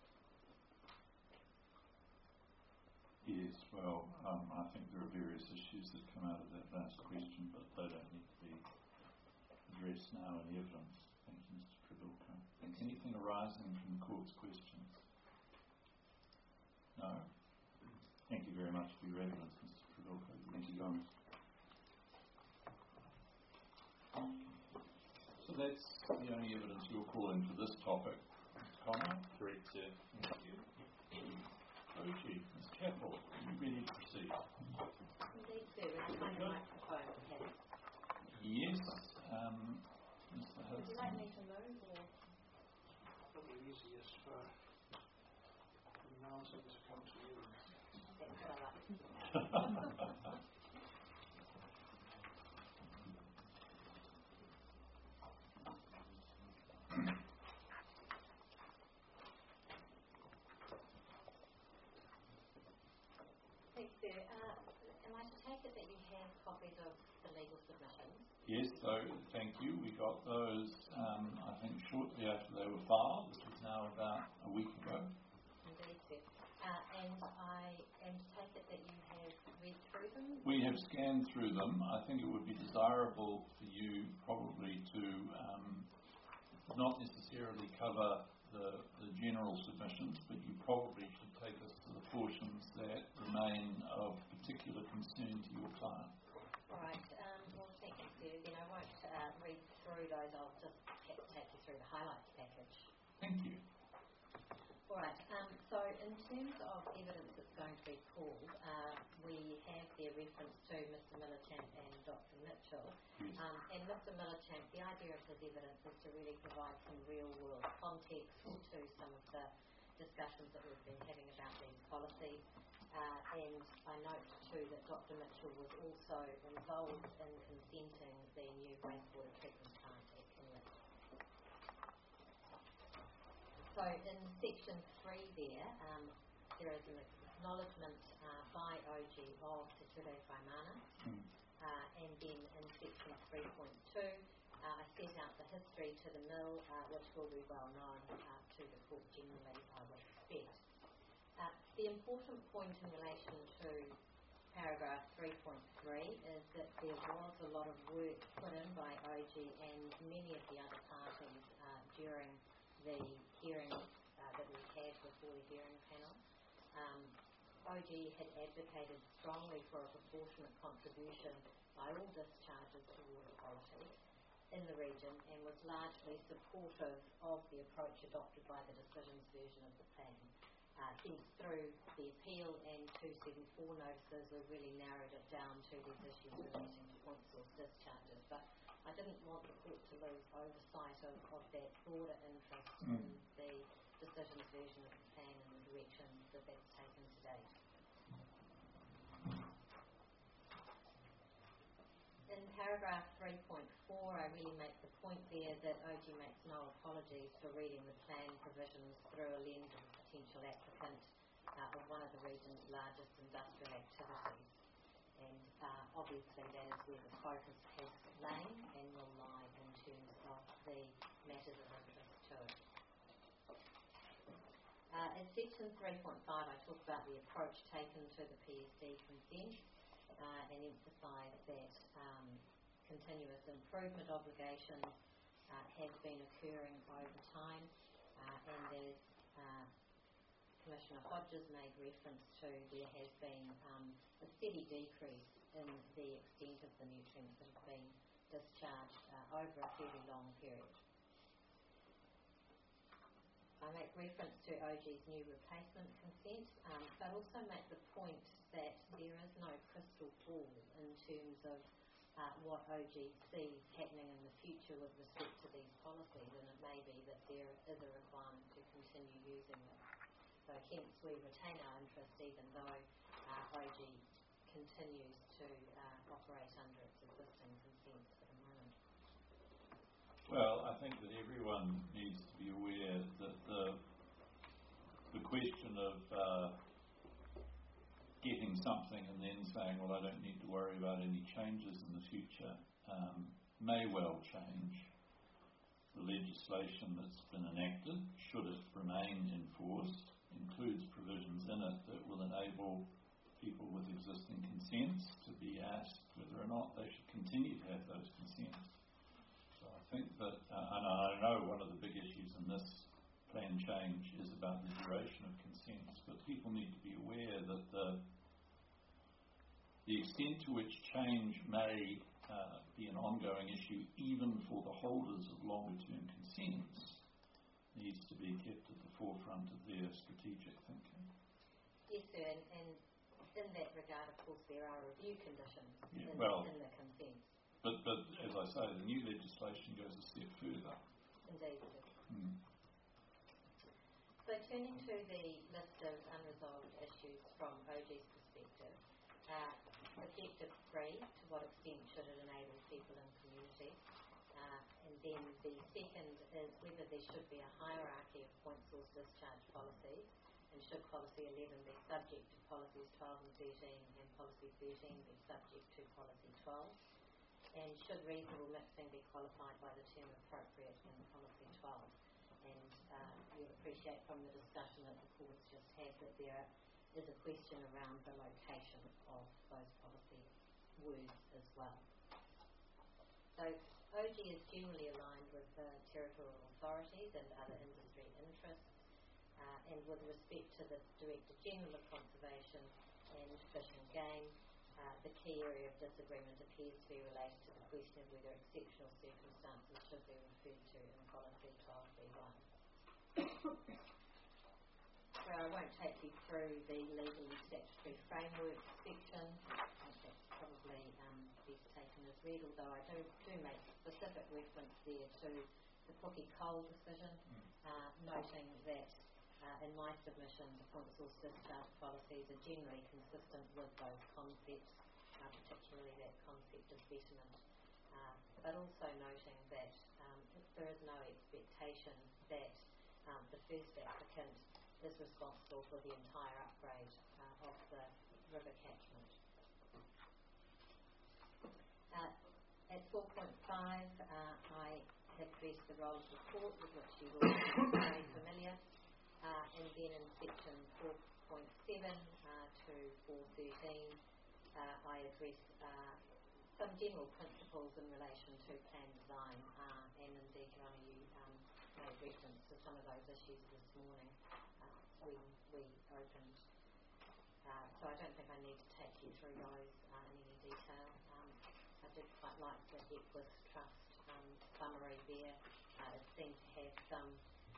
Yes, well, I think there are various issues that come out of that last question, but they don't need to be addressed now in evidence. Thank you, Mr. Travilka. Anything arising from the court's questions? No? Thank you very much for your evidence, Mr. Travilka. Thank you, John. So that's the only evidence you'll call in for this topic. Mr. Conroy? Correct, sir. Thank you. Ochi, Ms. Capel, are you ready to proceed? Indeed, sir. We'll find a microphone, okay? Yes. Mr. Hudson. Would you like me to move or? Probably easiest for the announcement to come to you. That's what I like. Thanks, sir. Am I to take it that you have copies of the legal submissions? Yes, so thank you. We got those, I think, shortly after they were filed, which is now about a week ago. Indeed, sir. And I am to take it that you have read through them? We have scanned through them. I think it would be desirable for you probably to not necessarily cover the general submissions, but you probably should take us to the portions that remain of particular concern to your client. All right. Well, thank you, sir. Then I won't read through those. I'll just take you through the highlights package. Thank you. All right. So in terms of evidence that's going to be called, we have their reference to Mr. Millichamp and Dr. Mitchell. Yes. And Mr. Millichamp, the idea of his evidence is to really provide some real-world context to some of the discussions that we've been having about these policies. And I note too that Dr. Mitchell was also involved in consenting the new wastewater treatment plant at Kinglake. So in section 3 there is an acknowledgement by OG of Te Ture Whaimana. And then in section 3.2 I set out the history to the mill, which will be well known to the court generally, I would expect. The important point in relation to paragraph 3.3 is that there was a lot of work put in by OG and many of the other parties during the hearing that we had before the hearing panel. OG had advocated strongly for a proportionate contribution by all discharges to water quality in the region and was largely supportive of the approach adopted by the decisions version of the plan. Hence, through the appeal and 274 notices, we've really narrowed it down to these issues relating to point source discharges. But I didn't want the court to lose oversight of that broader interest in the decisions version of the plan and the direction that that's taken to date. In paragraph 3.4, I really make the point there that OG makes no apologies for reading the plan provisions through a lens of a potential applicant of one of the region's largest industrial activities. And obviously that is where the focus has lain and will lie in terms of the matters of interest to it. In section 3.5 I talk about the approach taken to the PSD consent and emphasise that continuous improvement obligations have been occurring over time and as Commissioner Hodges made reference to, there has been a steady decrease in the extent of the nutrients that have been discharged over a fairly long period. I make reference to OG's new replacement consent, but also make the point that there is no crystal ball in terms of what OG sees happening in the future with respect to these policies, and it may be that there is a requirement to continue using them. So hence we retain our interest even though OG continues to operate under its existing consents for the moment. Well, I think that everyone needs to be aware that the question of getting something and then saying, well, I don't need to worry about any changes in the future, may well change. The legislation that's been enacted, should it remain in force, includes provisions in it that will enable people with existing consents to be asked whether or not they should continue to have those consents. So I think that, and I know one of the big issues in this plan change is about the duration of consents, but people need to be aware that the extent to which change may be an ongoing issue even for the holders of longer term consents needs to be kept at the forefront of their strategic thinking. Yes, sir, and in that regard, of course, there are review conditions in the consent. But as I say, the new legislation goes a step further. Indeed it is. So turning to the list of unresolved issues from OG's perspective, objective 3, to what extent should it enable people in community? And then the second is whether there should be a hierarchy of point source discharge policies, and should policy 11 be subject to policies 12 and 13 and policy 13 be subject to policy 12, and should reasonable mixing be qualified by the term appropriate in policy 12. And you'll appreciate from the discussion that the court's just had that there is a question around the location of those policy words as well. So OG is generally aligned with territorial authorities and other industry interests, and with respect to the Director General of Conservation and Fish and Game, the key area of disagreement appears to be related to the question of whether exceptional circumstances should be referred to in policy 12B1. So I won't take you through the legal and statutory framework section. I think that's probably best taken as read, although I do make specific reference there to the Puki Cole decision, noting that in my submission the point source discharge policies are generally consistent with those concepts, particularly that concept of betterment, but also noting that there is no expectation that the first applicant is responsible for the entire upgrade of the river catchment. At 4.5, I have addressed the role of the court, with which you will be very familiar, and then in section 4.7 to 4.13, I address some general principles in relation to plan design, and indeed, Your Honour, you made reference to some of those issues this morning when we opened. So I don't think I need to take you through those in any detail. I did quite like the Equus Trust summary there. It seemed to have some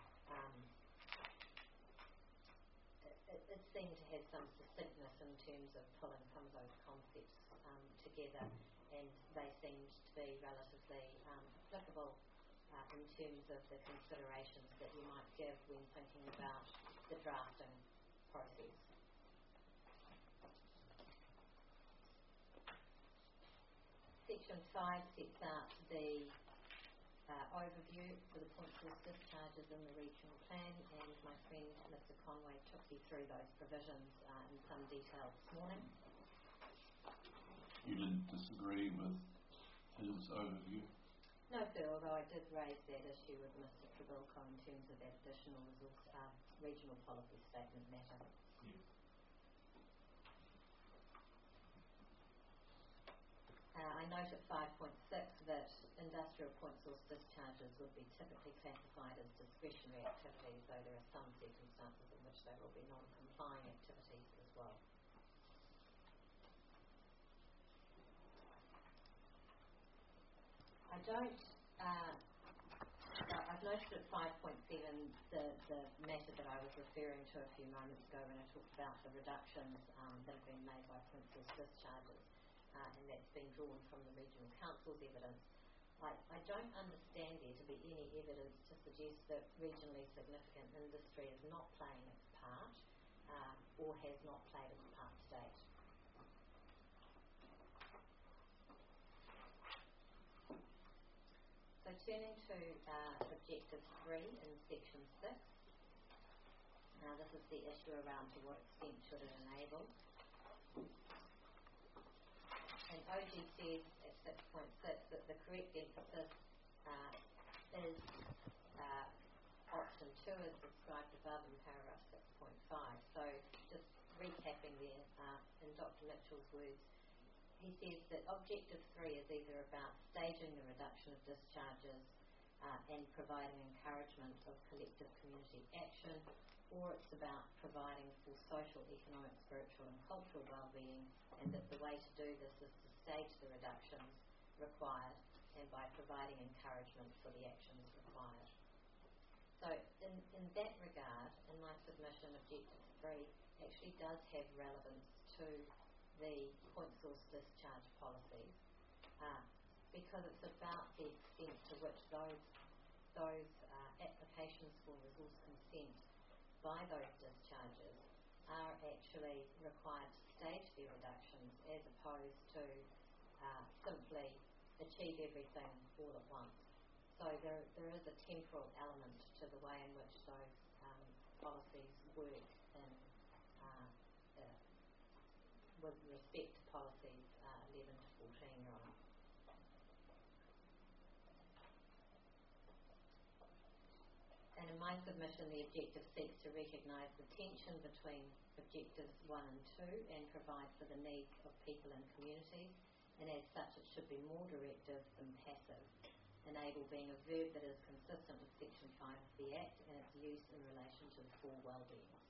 succinctness in terms of pulling some of those concepts together, and they seemed to be relatively applicable in terms of the considerations that you might give when thinking about the drafting process. Section 5 sets out the overview for the point source discharges in the regional plan, and my friend Mr Conway took you through those provisions in some detail this morning. You didn't disagree with his overview? No, sir, although I did raise that issue with Mr Trabilko in terms of that additional resource regional policy statement matter. Yeah. I note at 5.6 that industrial point source discharges would be typically classified as discretionary activities, though there are some circumstances in which they will be non-complying activities as well. I've noted at 5.7 the matter that I was referring to a few moments ago when I talked about the reductions that have been made by point source discharges, and that's been drawn from the Regional Council's evidence. I don't understand there to be any evidence to suggest that regionally significant industry is not playing its part or has not played its part to date. So turning to Objective 3 in Section 6. Now this is the issue around to what extent should it enable. And OG says at 6.6 that the correct emphasis is option 2 as described above in paragraph 6.5. So just recapping there, in Dr Mitchell's words, he says that Objective 3 is either about staging the reduction of discharges and providing encouragement of collective community action, or it's about providing for social, economic, spiritual and cultural well-being, and that the way to do this is to stage the reductions required and by providing encouragement for the actions required. So in that regard, in my submission, Objective 3 actually does have relevance to the point source discharge policies because it's about the extent to which those applications for resource consent by those discharges are actually required to stage their reductions as opposed to simply achieve everything all at once. So there is a temporal element to the way in which those policies work in with respect to policies 11 to 14, Your Honour. And in my submission, the objective seeks to recognise the tension between Objectives 1 and 2 and provide for the needs of people and communities, and as such it should be more directive than passive, enable being a verb that is consistent with Section 5 of the Act and its use in relation to the four well-beings.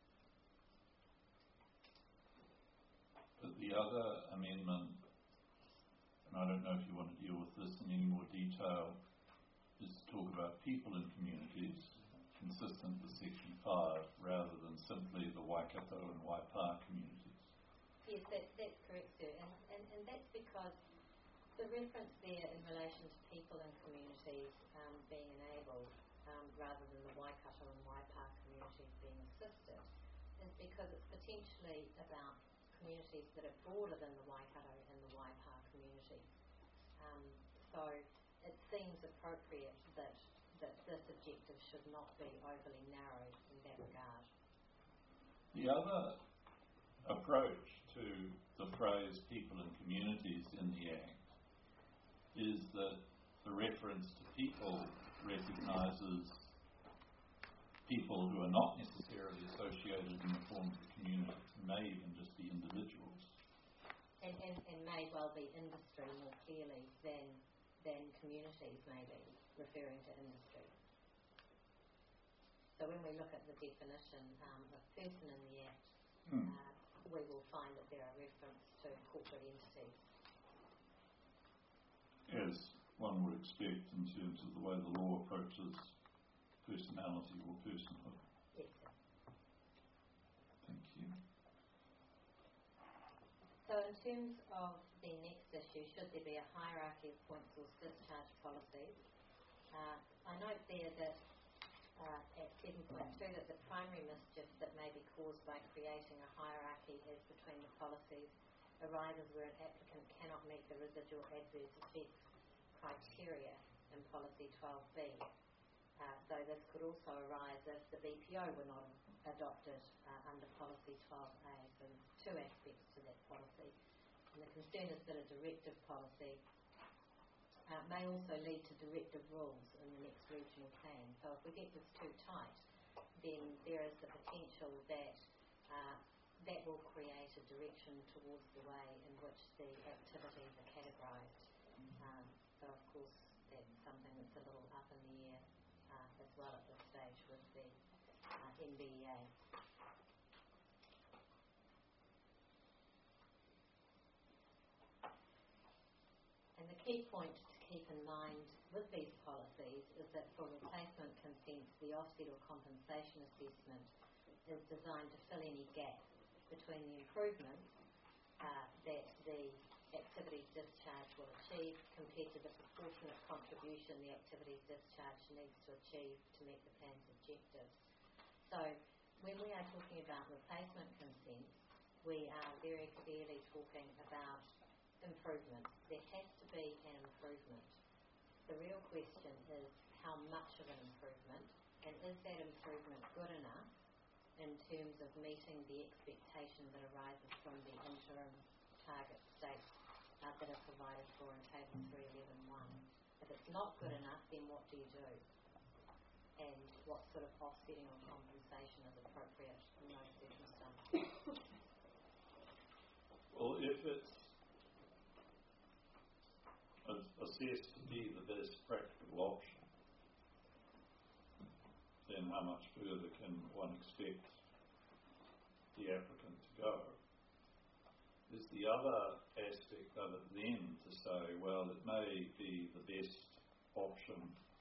But the other amendment, and I don't know if you want to deal with this in any more detail, is to talk about people and communities consistent with Section 5 rather than simply the Waikato and Waipa communities. Yes, that's correct, sir. And that's because the reference there in relation to people and communities being enabled rather than the Waikato and Waipa communities being assisted is because it's potentially about communities that are broader than the Waikato and the Waipa community. So it seems appropriate that this objective should not be overly narrowed in that regard. The other approach to the phrase people and communities in the Act is that the reference to people recognises people who are not necessarily associated in the form of a community, may even just be individuals. And may well be industry more clearly than communities may be, referring to industry. So when we look at the definition of person in the Act, we will find that there are references to corporate entities. As one would expect in terms of the way the law approaches personality or personhood. Yes, sir. Thank you. So in terms of the next issue, should there be a hierarchy of point source discharge policies, I note there that at 7.2 that the primary mischief that may be caused by creating a hierarchy is between the policies arises where an applicant cannot meet the residual adverse effects criteria in policy 12B. So this could also arise if the BPO were not adopted under policy 12A. So there's two aspects to that policy. And the concern is that a directive policy may also lead to directive rules in the next regional plan. So if we get this too tight, then there is the potential that that will create a direction towards the way in which the activities are categorised. So of course that's something that's a little up in the air as well at this stage with the NBEA. And the key point to keep in mind with these policies is that for replacement consents, the offset or compensation assessment is designed to fill any gap between the improvements that the activities discharge will achieve compared to the proportionate contribution the activities discharge needs to achieve to meet the plan's objectives. So when we are talking about replacement consents, we are very clearly talking about improvement. There has to be an improvement. The real question is how much of an improvement, and is that improvement good enough in terms of meeting the expectation that arises from the interim target states that are provided for in Table 311.1. If it's not good enough, then what do you do? And what sort of offsetting or compensation is appropriate in those circumstances? Well, if it's assessed to be the best practical option, then how much further can one expect the applicant to go? There's the other aspect of it then to say, well, it may be the best option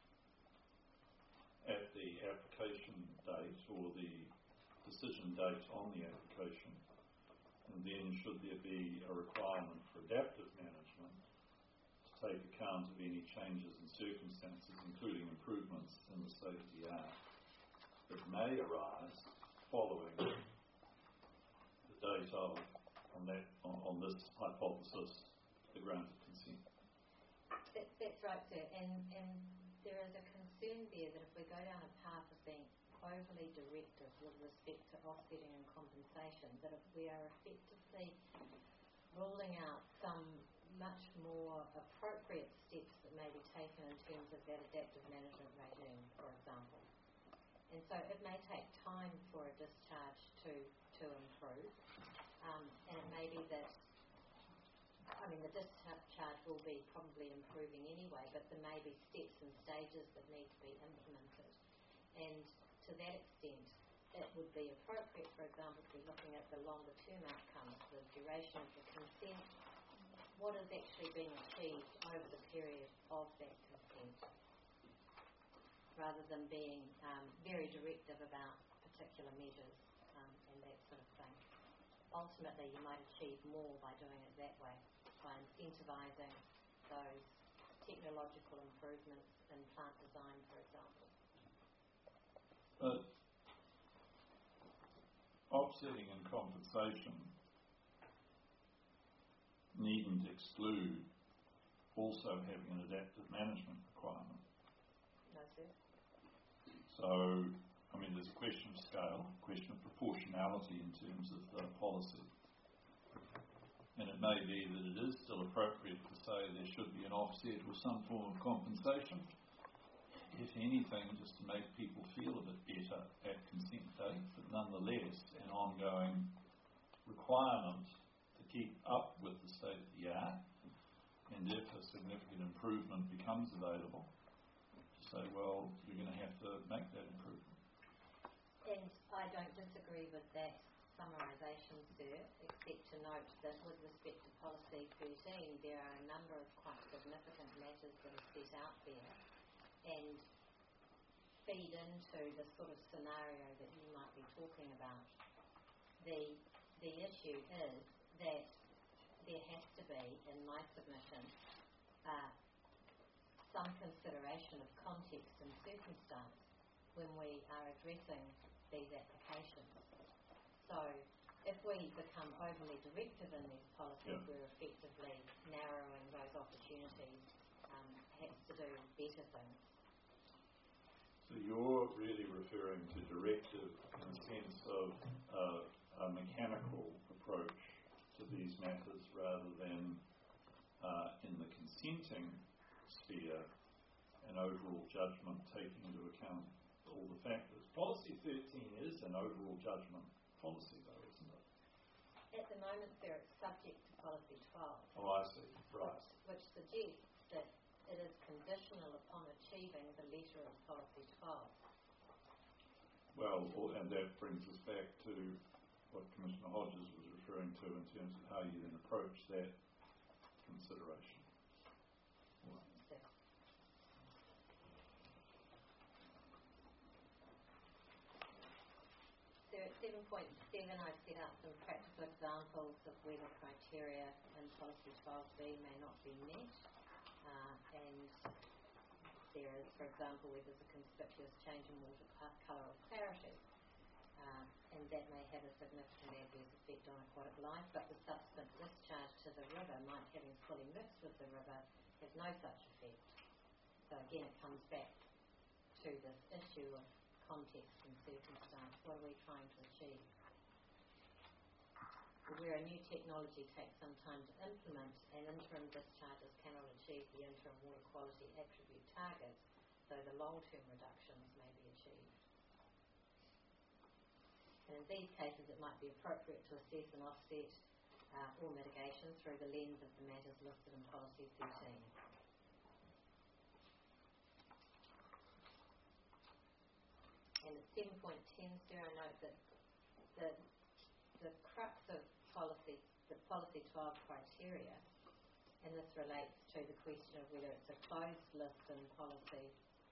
at the application date or the decision date on the application, and then should there be a requirement for adaptive management to take account of any changes in circumstances, including improvements in the state of the art that may arise following the date of on this hypothesis, the granted consent. That's right, sir. And there is a concern there that if we go down a path of being overly directive with respect to offsetting and compensation, that if we are effectively ruling out some much more appropriate steps that may be taken in terms of that adaptive management regime, for example. And so it may take time for a discharge to improve. And it may be that, the discharge will be probably improving anyway, but there may be steps and stages that need to be implemented. And to that extent, it would be appropriate, for example, to be looking at the longer term outcomes, the duration of the consent, what is actually being achieved over the period of that consent, rather than being very directive about particular measures and that sort of thing. Ultimately, you might achieve more by doing it that way, by incentivising those technological improvements in plant design, for example. But offsetting and compensation needn't exclude also having an adaptive management requirement. No, sir. So, there's a question of scale, a question of proportionality in terms of the policy. And it may be that it is still appropriate to say there should be an offset or some form of compensation, if anything, just to make people feel a bit better at consent date, but nonetheless an ongoing requirement to keep up with the state of the art, and if a significant improvement becomes available, to say, well, you're going to have to make that improvement. And I don't disagree with that summarisation, sir, except to note that with respect to policy 13, there are a number of quite significant matters that are set out there and feed into the sort of scenario that you might be talking about. The issue is that there has to be, in my submission, some consideration of context and circumstance when we are addressing these applications. So if we become overly directive in these policies, Yeah. we're effectively narrowing those opportunities, perhaps to do better things. So you're really referring to directive in the sense of a mechanical approach to these matters rather than in the consenting sphere an overall judgment taking into account all the factors. Policy 13 is an overall judgment policy though, isn't it? At the moment, it's subject to Policy 12. Oh, I see. Right. Which suggests that it is conditional upon achieving the letter of Policy 12. Well, and that brings us back to what Commissioner Hodges was referring to in terms of how you then approach that consideration. So at 7.7 I've set out some practical examples of where the criteria in Policy 12B may not be met, and there is, for example, where there's a conspicuous change in water colour or clarity, and that may have a significant adverse effect on aquatic life, but the subsequent discharge to the river might, having fully mixed with the river, have no such effect. So again, it comes back to this issue of context and circumstance. What are we trying to achieve? Where a new technology takes some time to implement and interim discharges cannot achieve the interim water quality attribute targets, so the long-term reductions may be achieved. And in these cases it might be appropriate to assess an offset or mitigation through the lens of the matters listed in Policy 13. And at 7.10, Sarah, note that the crux of the Policy 12 criteria, and this relates to the question of whether it's a closed list in Policy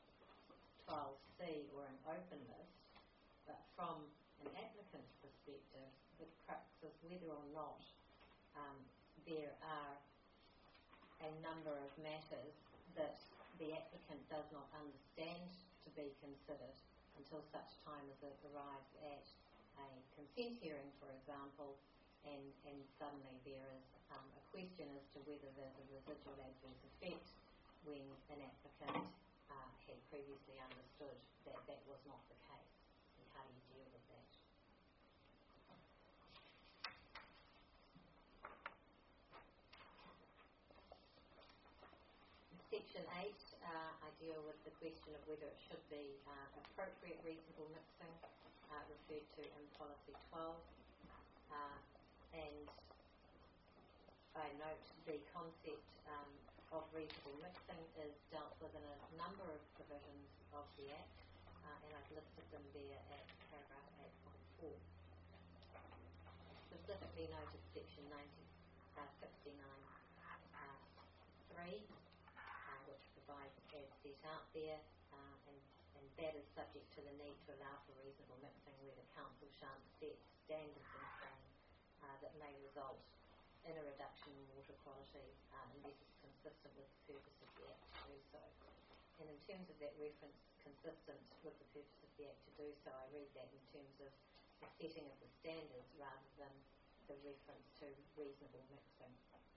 12C or an open list, but from an applicant's perspective, the crux is whether or not there are a number of matters that the applicant does not understand to be considered until such time as it arrives at a consent hearing, for example, and suddenly there is a question as to whether there's a residual adverse effect when an applicant had previously understood that that was not the case. And how do you deal with that? Section 8, I deal with the question of whether it should be appropriate reasonable mixing, referred to in Policy 12. And I note the concept of reasonable mixing is dealt with in a number of provisions of the Act, and I've listed them there at paragraph 8.4. Specifically noted Section 69(3), which provides as set out there, and that is subject to the need to allow for reasonable mixing where the council shan't set standards in stone that may result in a reduction in water quality unless it's consistent with the purpose of the Act to do so. And in terms of that reference consistent with the purpose of the Act to do so, I read that in terms of the setting of the standards rather than the reference to reasonable mixing.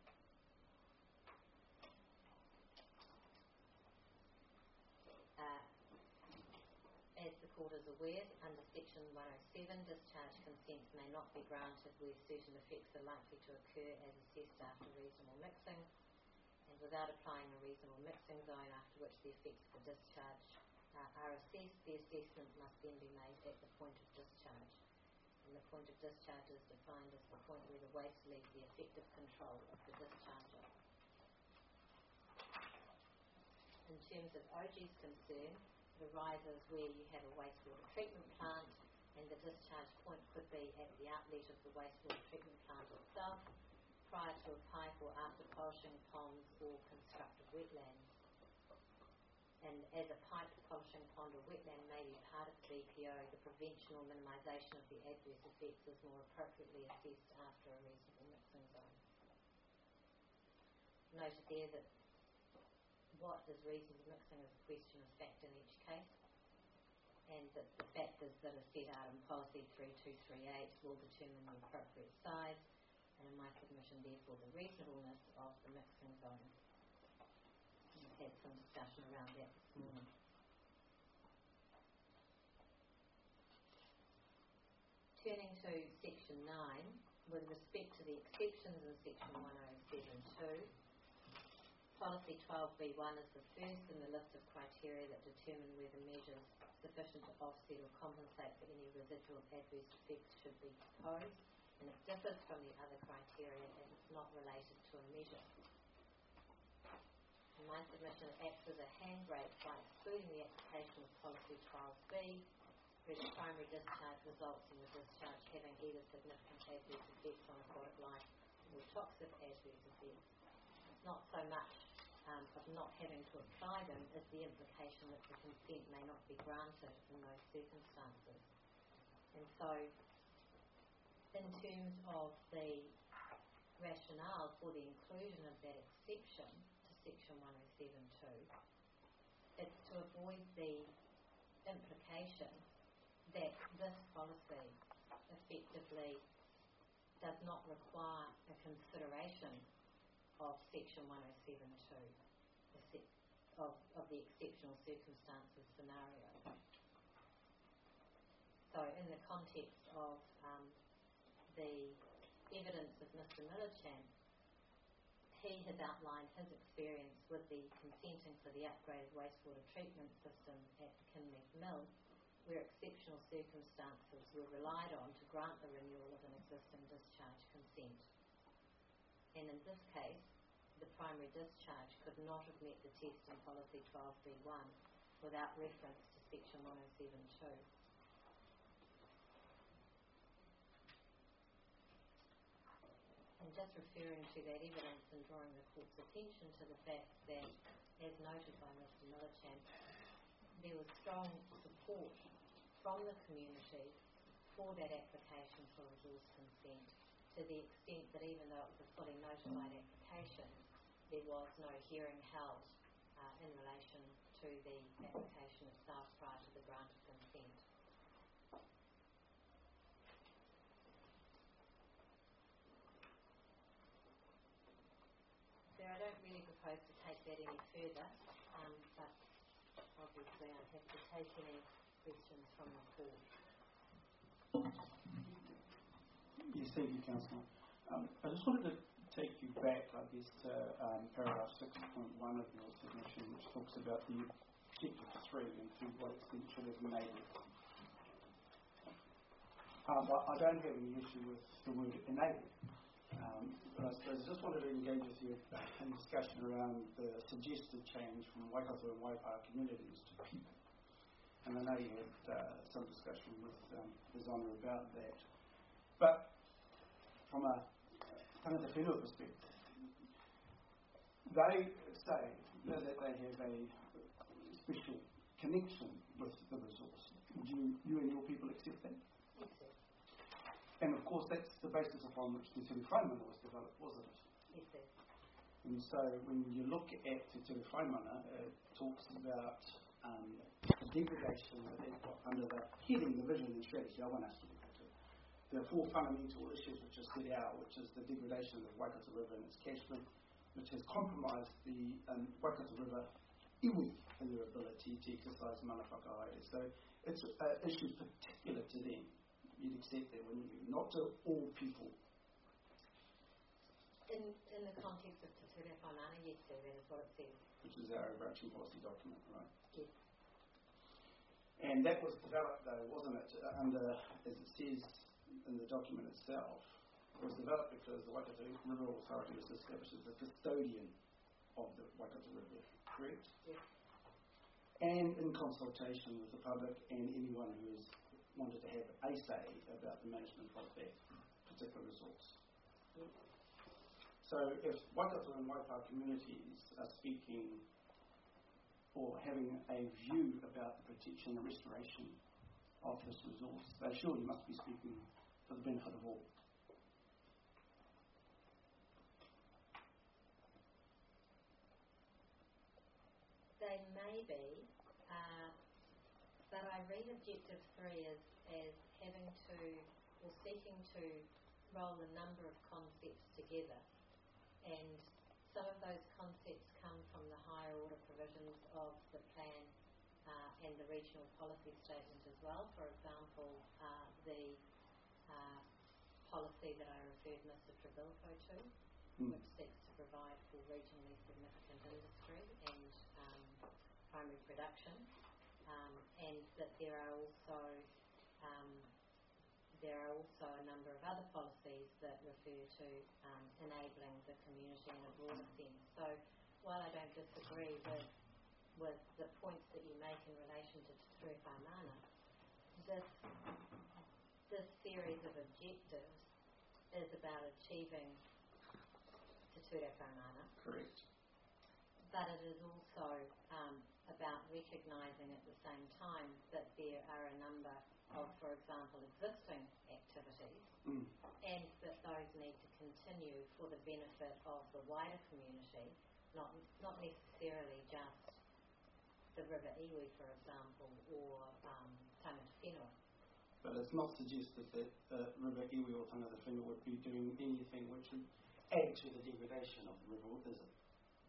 As the Court is aware, under Section 107, discharge consents may not be granted where certain effects are likely to occur as assessed after reasonable mixing, and without applying a reasonable mixing zone after which the effects of the discharge are assessed, the assessment must then be made at the point of discharge. And the point of discharge is defined as the point where the waste leaves the effective control of the discharger. In terms of OG's concern, it arises where you have a wastewater treatment plant and the discharge point could be at the outlet of the wastewater treatment plant itself, prior to a pipe or after polishing ponds or constructed wetlands. And as a pipe, polishing pond or wetland may be part of the BPO, the prevention or minimisation of the adverse effects is more appropriately assessed after a reasonable mixing zone. Noted there that what is reasonable mixing is a question of fact in each case, and that the fact spaces that are set out in Policy 3238 will determine the appropriate size, and in my submission, therefore, the reasonableness of the mixing zone. We've had some discussion around that this morning. Turning to Section 9, with respect to the exceptions in Section 107.2, Policy 12B1 is the first in the list of criteria that determine whether measures sufficient to offset or compensate for any residual adverse effects should be proposed, and it differs from the other criteria as it's not related to a measure. In my submission, it acts as a handbrake by excluding the application of Policy 12B, where the primary discharge results in the discharge having either significant adverse effects on aquatic life or toxic adverse effects. It's not so much of not having to apply them as the implication that the consent may not be granted in those circumstances. And so, in terms of the rationale for the inclusion of that exception to Section 107.2, it's to avoid the implication that this policy effectively does not require a consideration of Section 107.2, of the exceptional circumstances scenario. So in the context of the evidence of Mr. Millerchamp, he has outlined his experience with the consenting for the upgraded wastewater treatment system at Kinleck Mill, where exceptional circumstances were relied on to grant the renewal of an existing discharge consent. And in this case, the primary discharge could not have met the test in Policy 12B1 without reference to Section 107.2. And just referring to that evidence and drawing the Court's attention to the fact that, as noted by Mr. Millerchamp, there was strong support from the community for that application for resource consent, to the extent that even though it was a fully notified application, there was no hearing held in relation to the application itself prior to the grant of consent. So I don't really propose to take that any further, but obviously I have to take any questions from the Court. Yes, thank you, Councillor. I just wanted to take you back, I guess, to paragraph 6.1 of your submission, which talks about the objective 3 and to what extent should have made it. I don't have any issue with the word enable, but I suppose I just wanted to engage with you in discussion around the suggested change from Waikato and Waipaha communities to people. And I know you had some discussion with Ms. Honour about that. But from a tangata whenua perspective, they say that they have a special connection with the resource. Would you and your people accept that? Yes, sir. And of course that's the basis upon which Te Ture Whaimana was developed, wasn't it? Yes, sir. And so when you look at Te Ture Whaimana, it talks about the degradation that they've got under the heading, the vision and strategy. I want us to look at it. There are 4 fundamental issues which are set out, which is the degradation of the Waikato River and its catchment, which has compromised the Waikato River iwi in their ability to exercise mana whakahaere. So it's an issue particular to them. You'd accept that, wouldn't you? Not to all people. In the context of Te Ture Whaimana, yes, sir, that is what it says. Which is our overarching policy document, right? Yes. And that was developed, though, wasn't it, under, as it says in the document itself, was developed because the Waikato River Authority was established as the custodian of the Waikato River, correct? Yes. And in consultation with the public and anyone who wanted to have a say about the management of that particular resource. Yes. So if Waikato and Waipaha communities are speaking or having a view about the protection and restoration of this resource, they surely must be speaking for the benefit of all. They may be, but I read Objective 3 as having to, or seeking to, roll a number of concepts together. And some of those concepts come from the higher order provisions of the plan and the regional policy statement as well. For example, the policy that I referred Mr. Trebilco to, which seeks to provide for regionally significant industry and primary production, and that there are also a number of other policies that refer to enabling the community in a broader sense. So while I don't disagree with the points that you make in relation to Te Ture Whaimana, this series of objectives is about achieving Te Ture Whaimana. Correct. But it is also about recognising at the same time that there are a number of, for example, existing activities and that those need to continue for the benefit of the wider community, not necessarily just the River Iwi, for example, or Tangata Whenua. But it's not suggested that River Iwi or Tangata Whenua would be doing anything which would add to the degradation of the river, is it?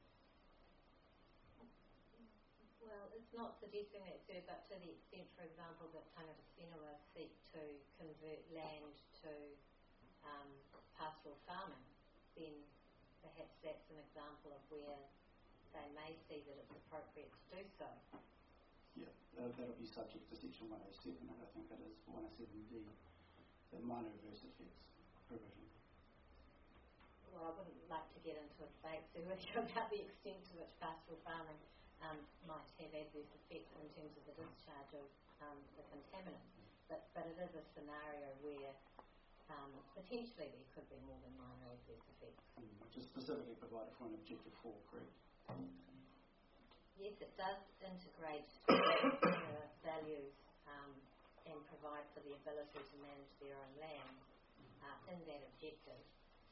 Well, it's not suggesting that, sir, but to the extent, for example, that Tangata Whenua seek to convert land to pastoral farming, then perhaps that's an example of where they may see that it's appropriate to do so. Yeah, that'll be subject to Section 107, and I think it is 107D, the minor adverse effects provision. Well, I wouldn't like to get into a debate, sir, with you about the extent to which pastoral farming might have adverse effects in terms of the discharge of the contaminants. But it is a scenario where potentially there could be more than minor adverse effects. Which is specifically provided for in Objective 4, correct? Yes, it does integrate the values and provide for the ability to manage their own land in that objective.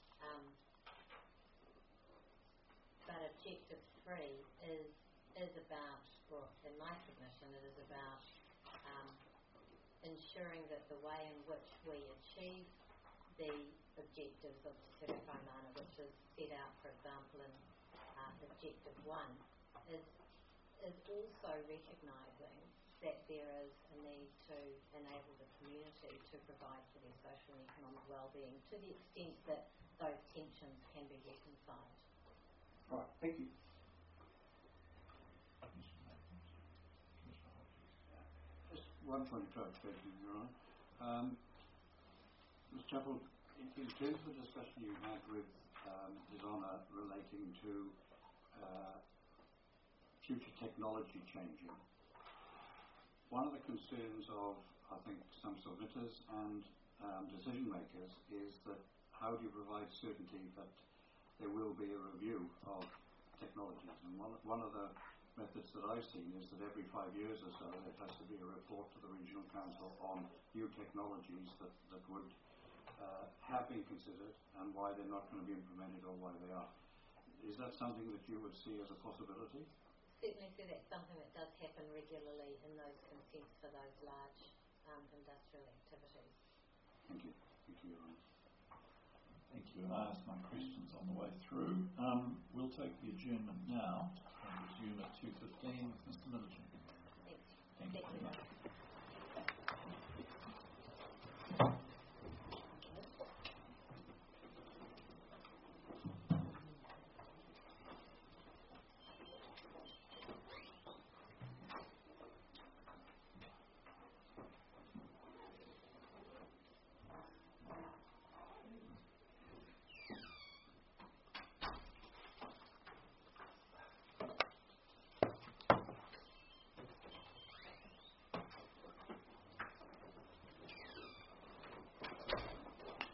But Objective 3 is about, well, in my submission, it is about ensuring that the way in which we achieve the objectives of Te Ture Whaimana, which is set out, for example, in Objective 1, is also recognising that there is a need to enable the community to provide for their social and economic well-being to the extent that those tensions can be reconciled. Right, thank you. Just one point of clarification, Your Honour. Ms. Chappell, in terms of the discussion you had with His Honour relating to future technology changing, one of the concerns of, I think, some submitters and decision makers is that how do you provide certainty that there will be a review of technologies? And one of the methods that I've seen is that every 5 years or so there has to be a report to the Regional Council on new technologies that would have been considered and why they're not going to be implemented or why they are. Is that something that you would see as a possibility? Certainly, so that's something that does happen regularly in those consents for those large industrial activities. Thank you. Thank you, Your Honour. Thank you. I asked my questions on the way through. We'll take the adjournment now and resume at 2:15 with Mr. Middleton. Thanks. Thank you very much.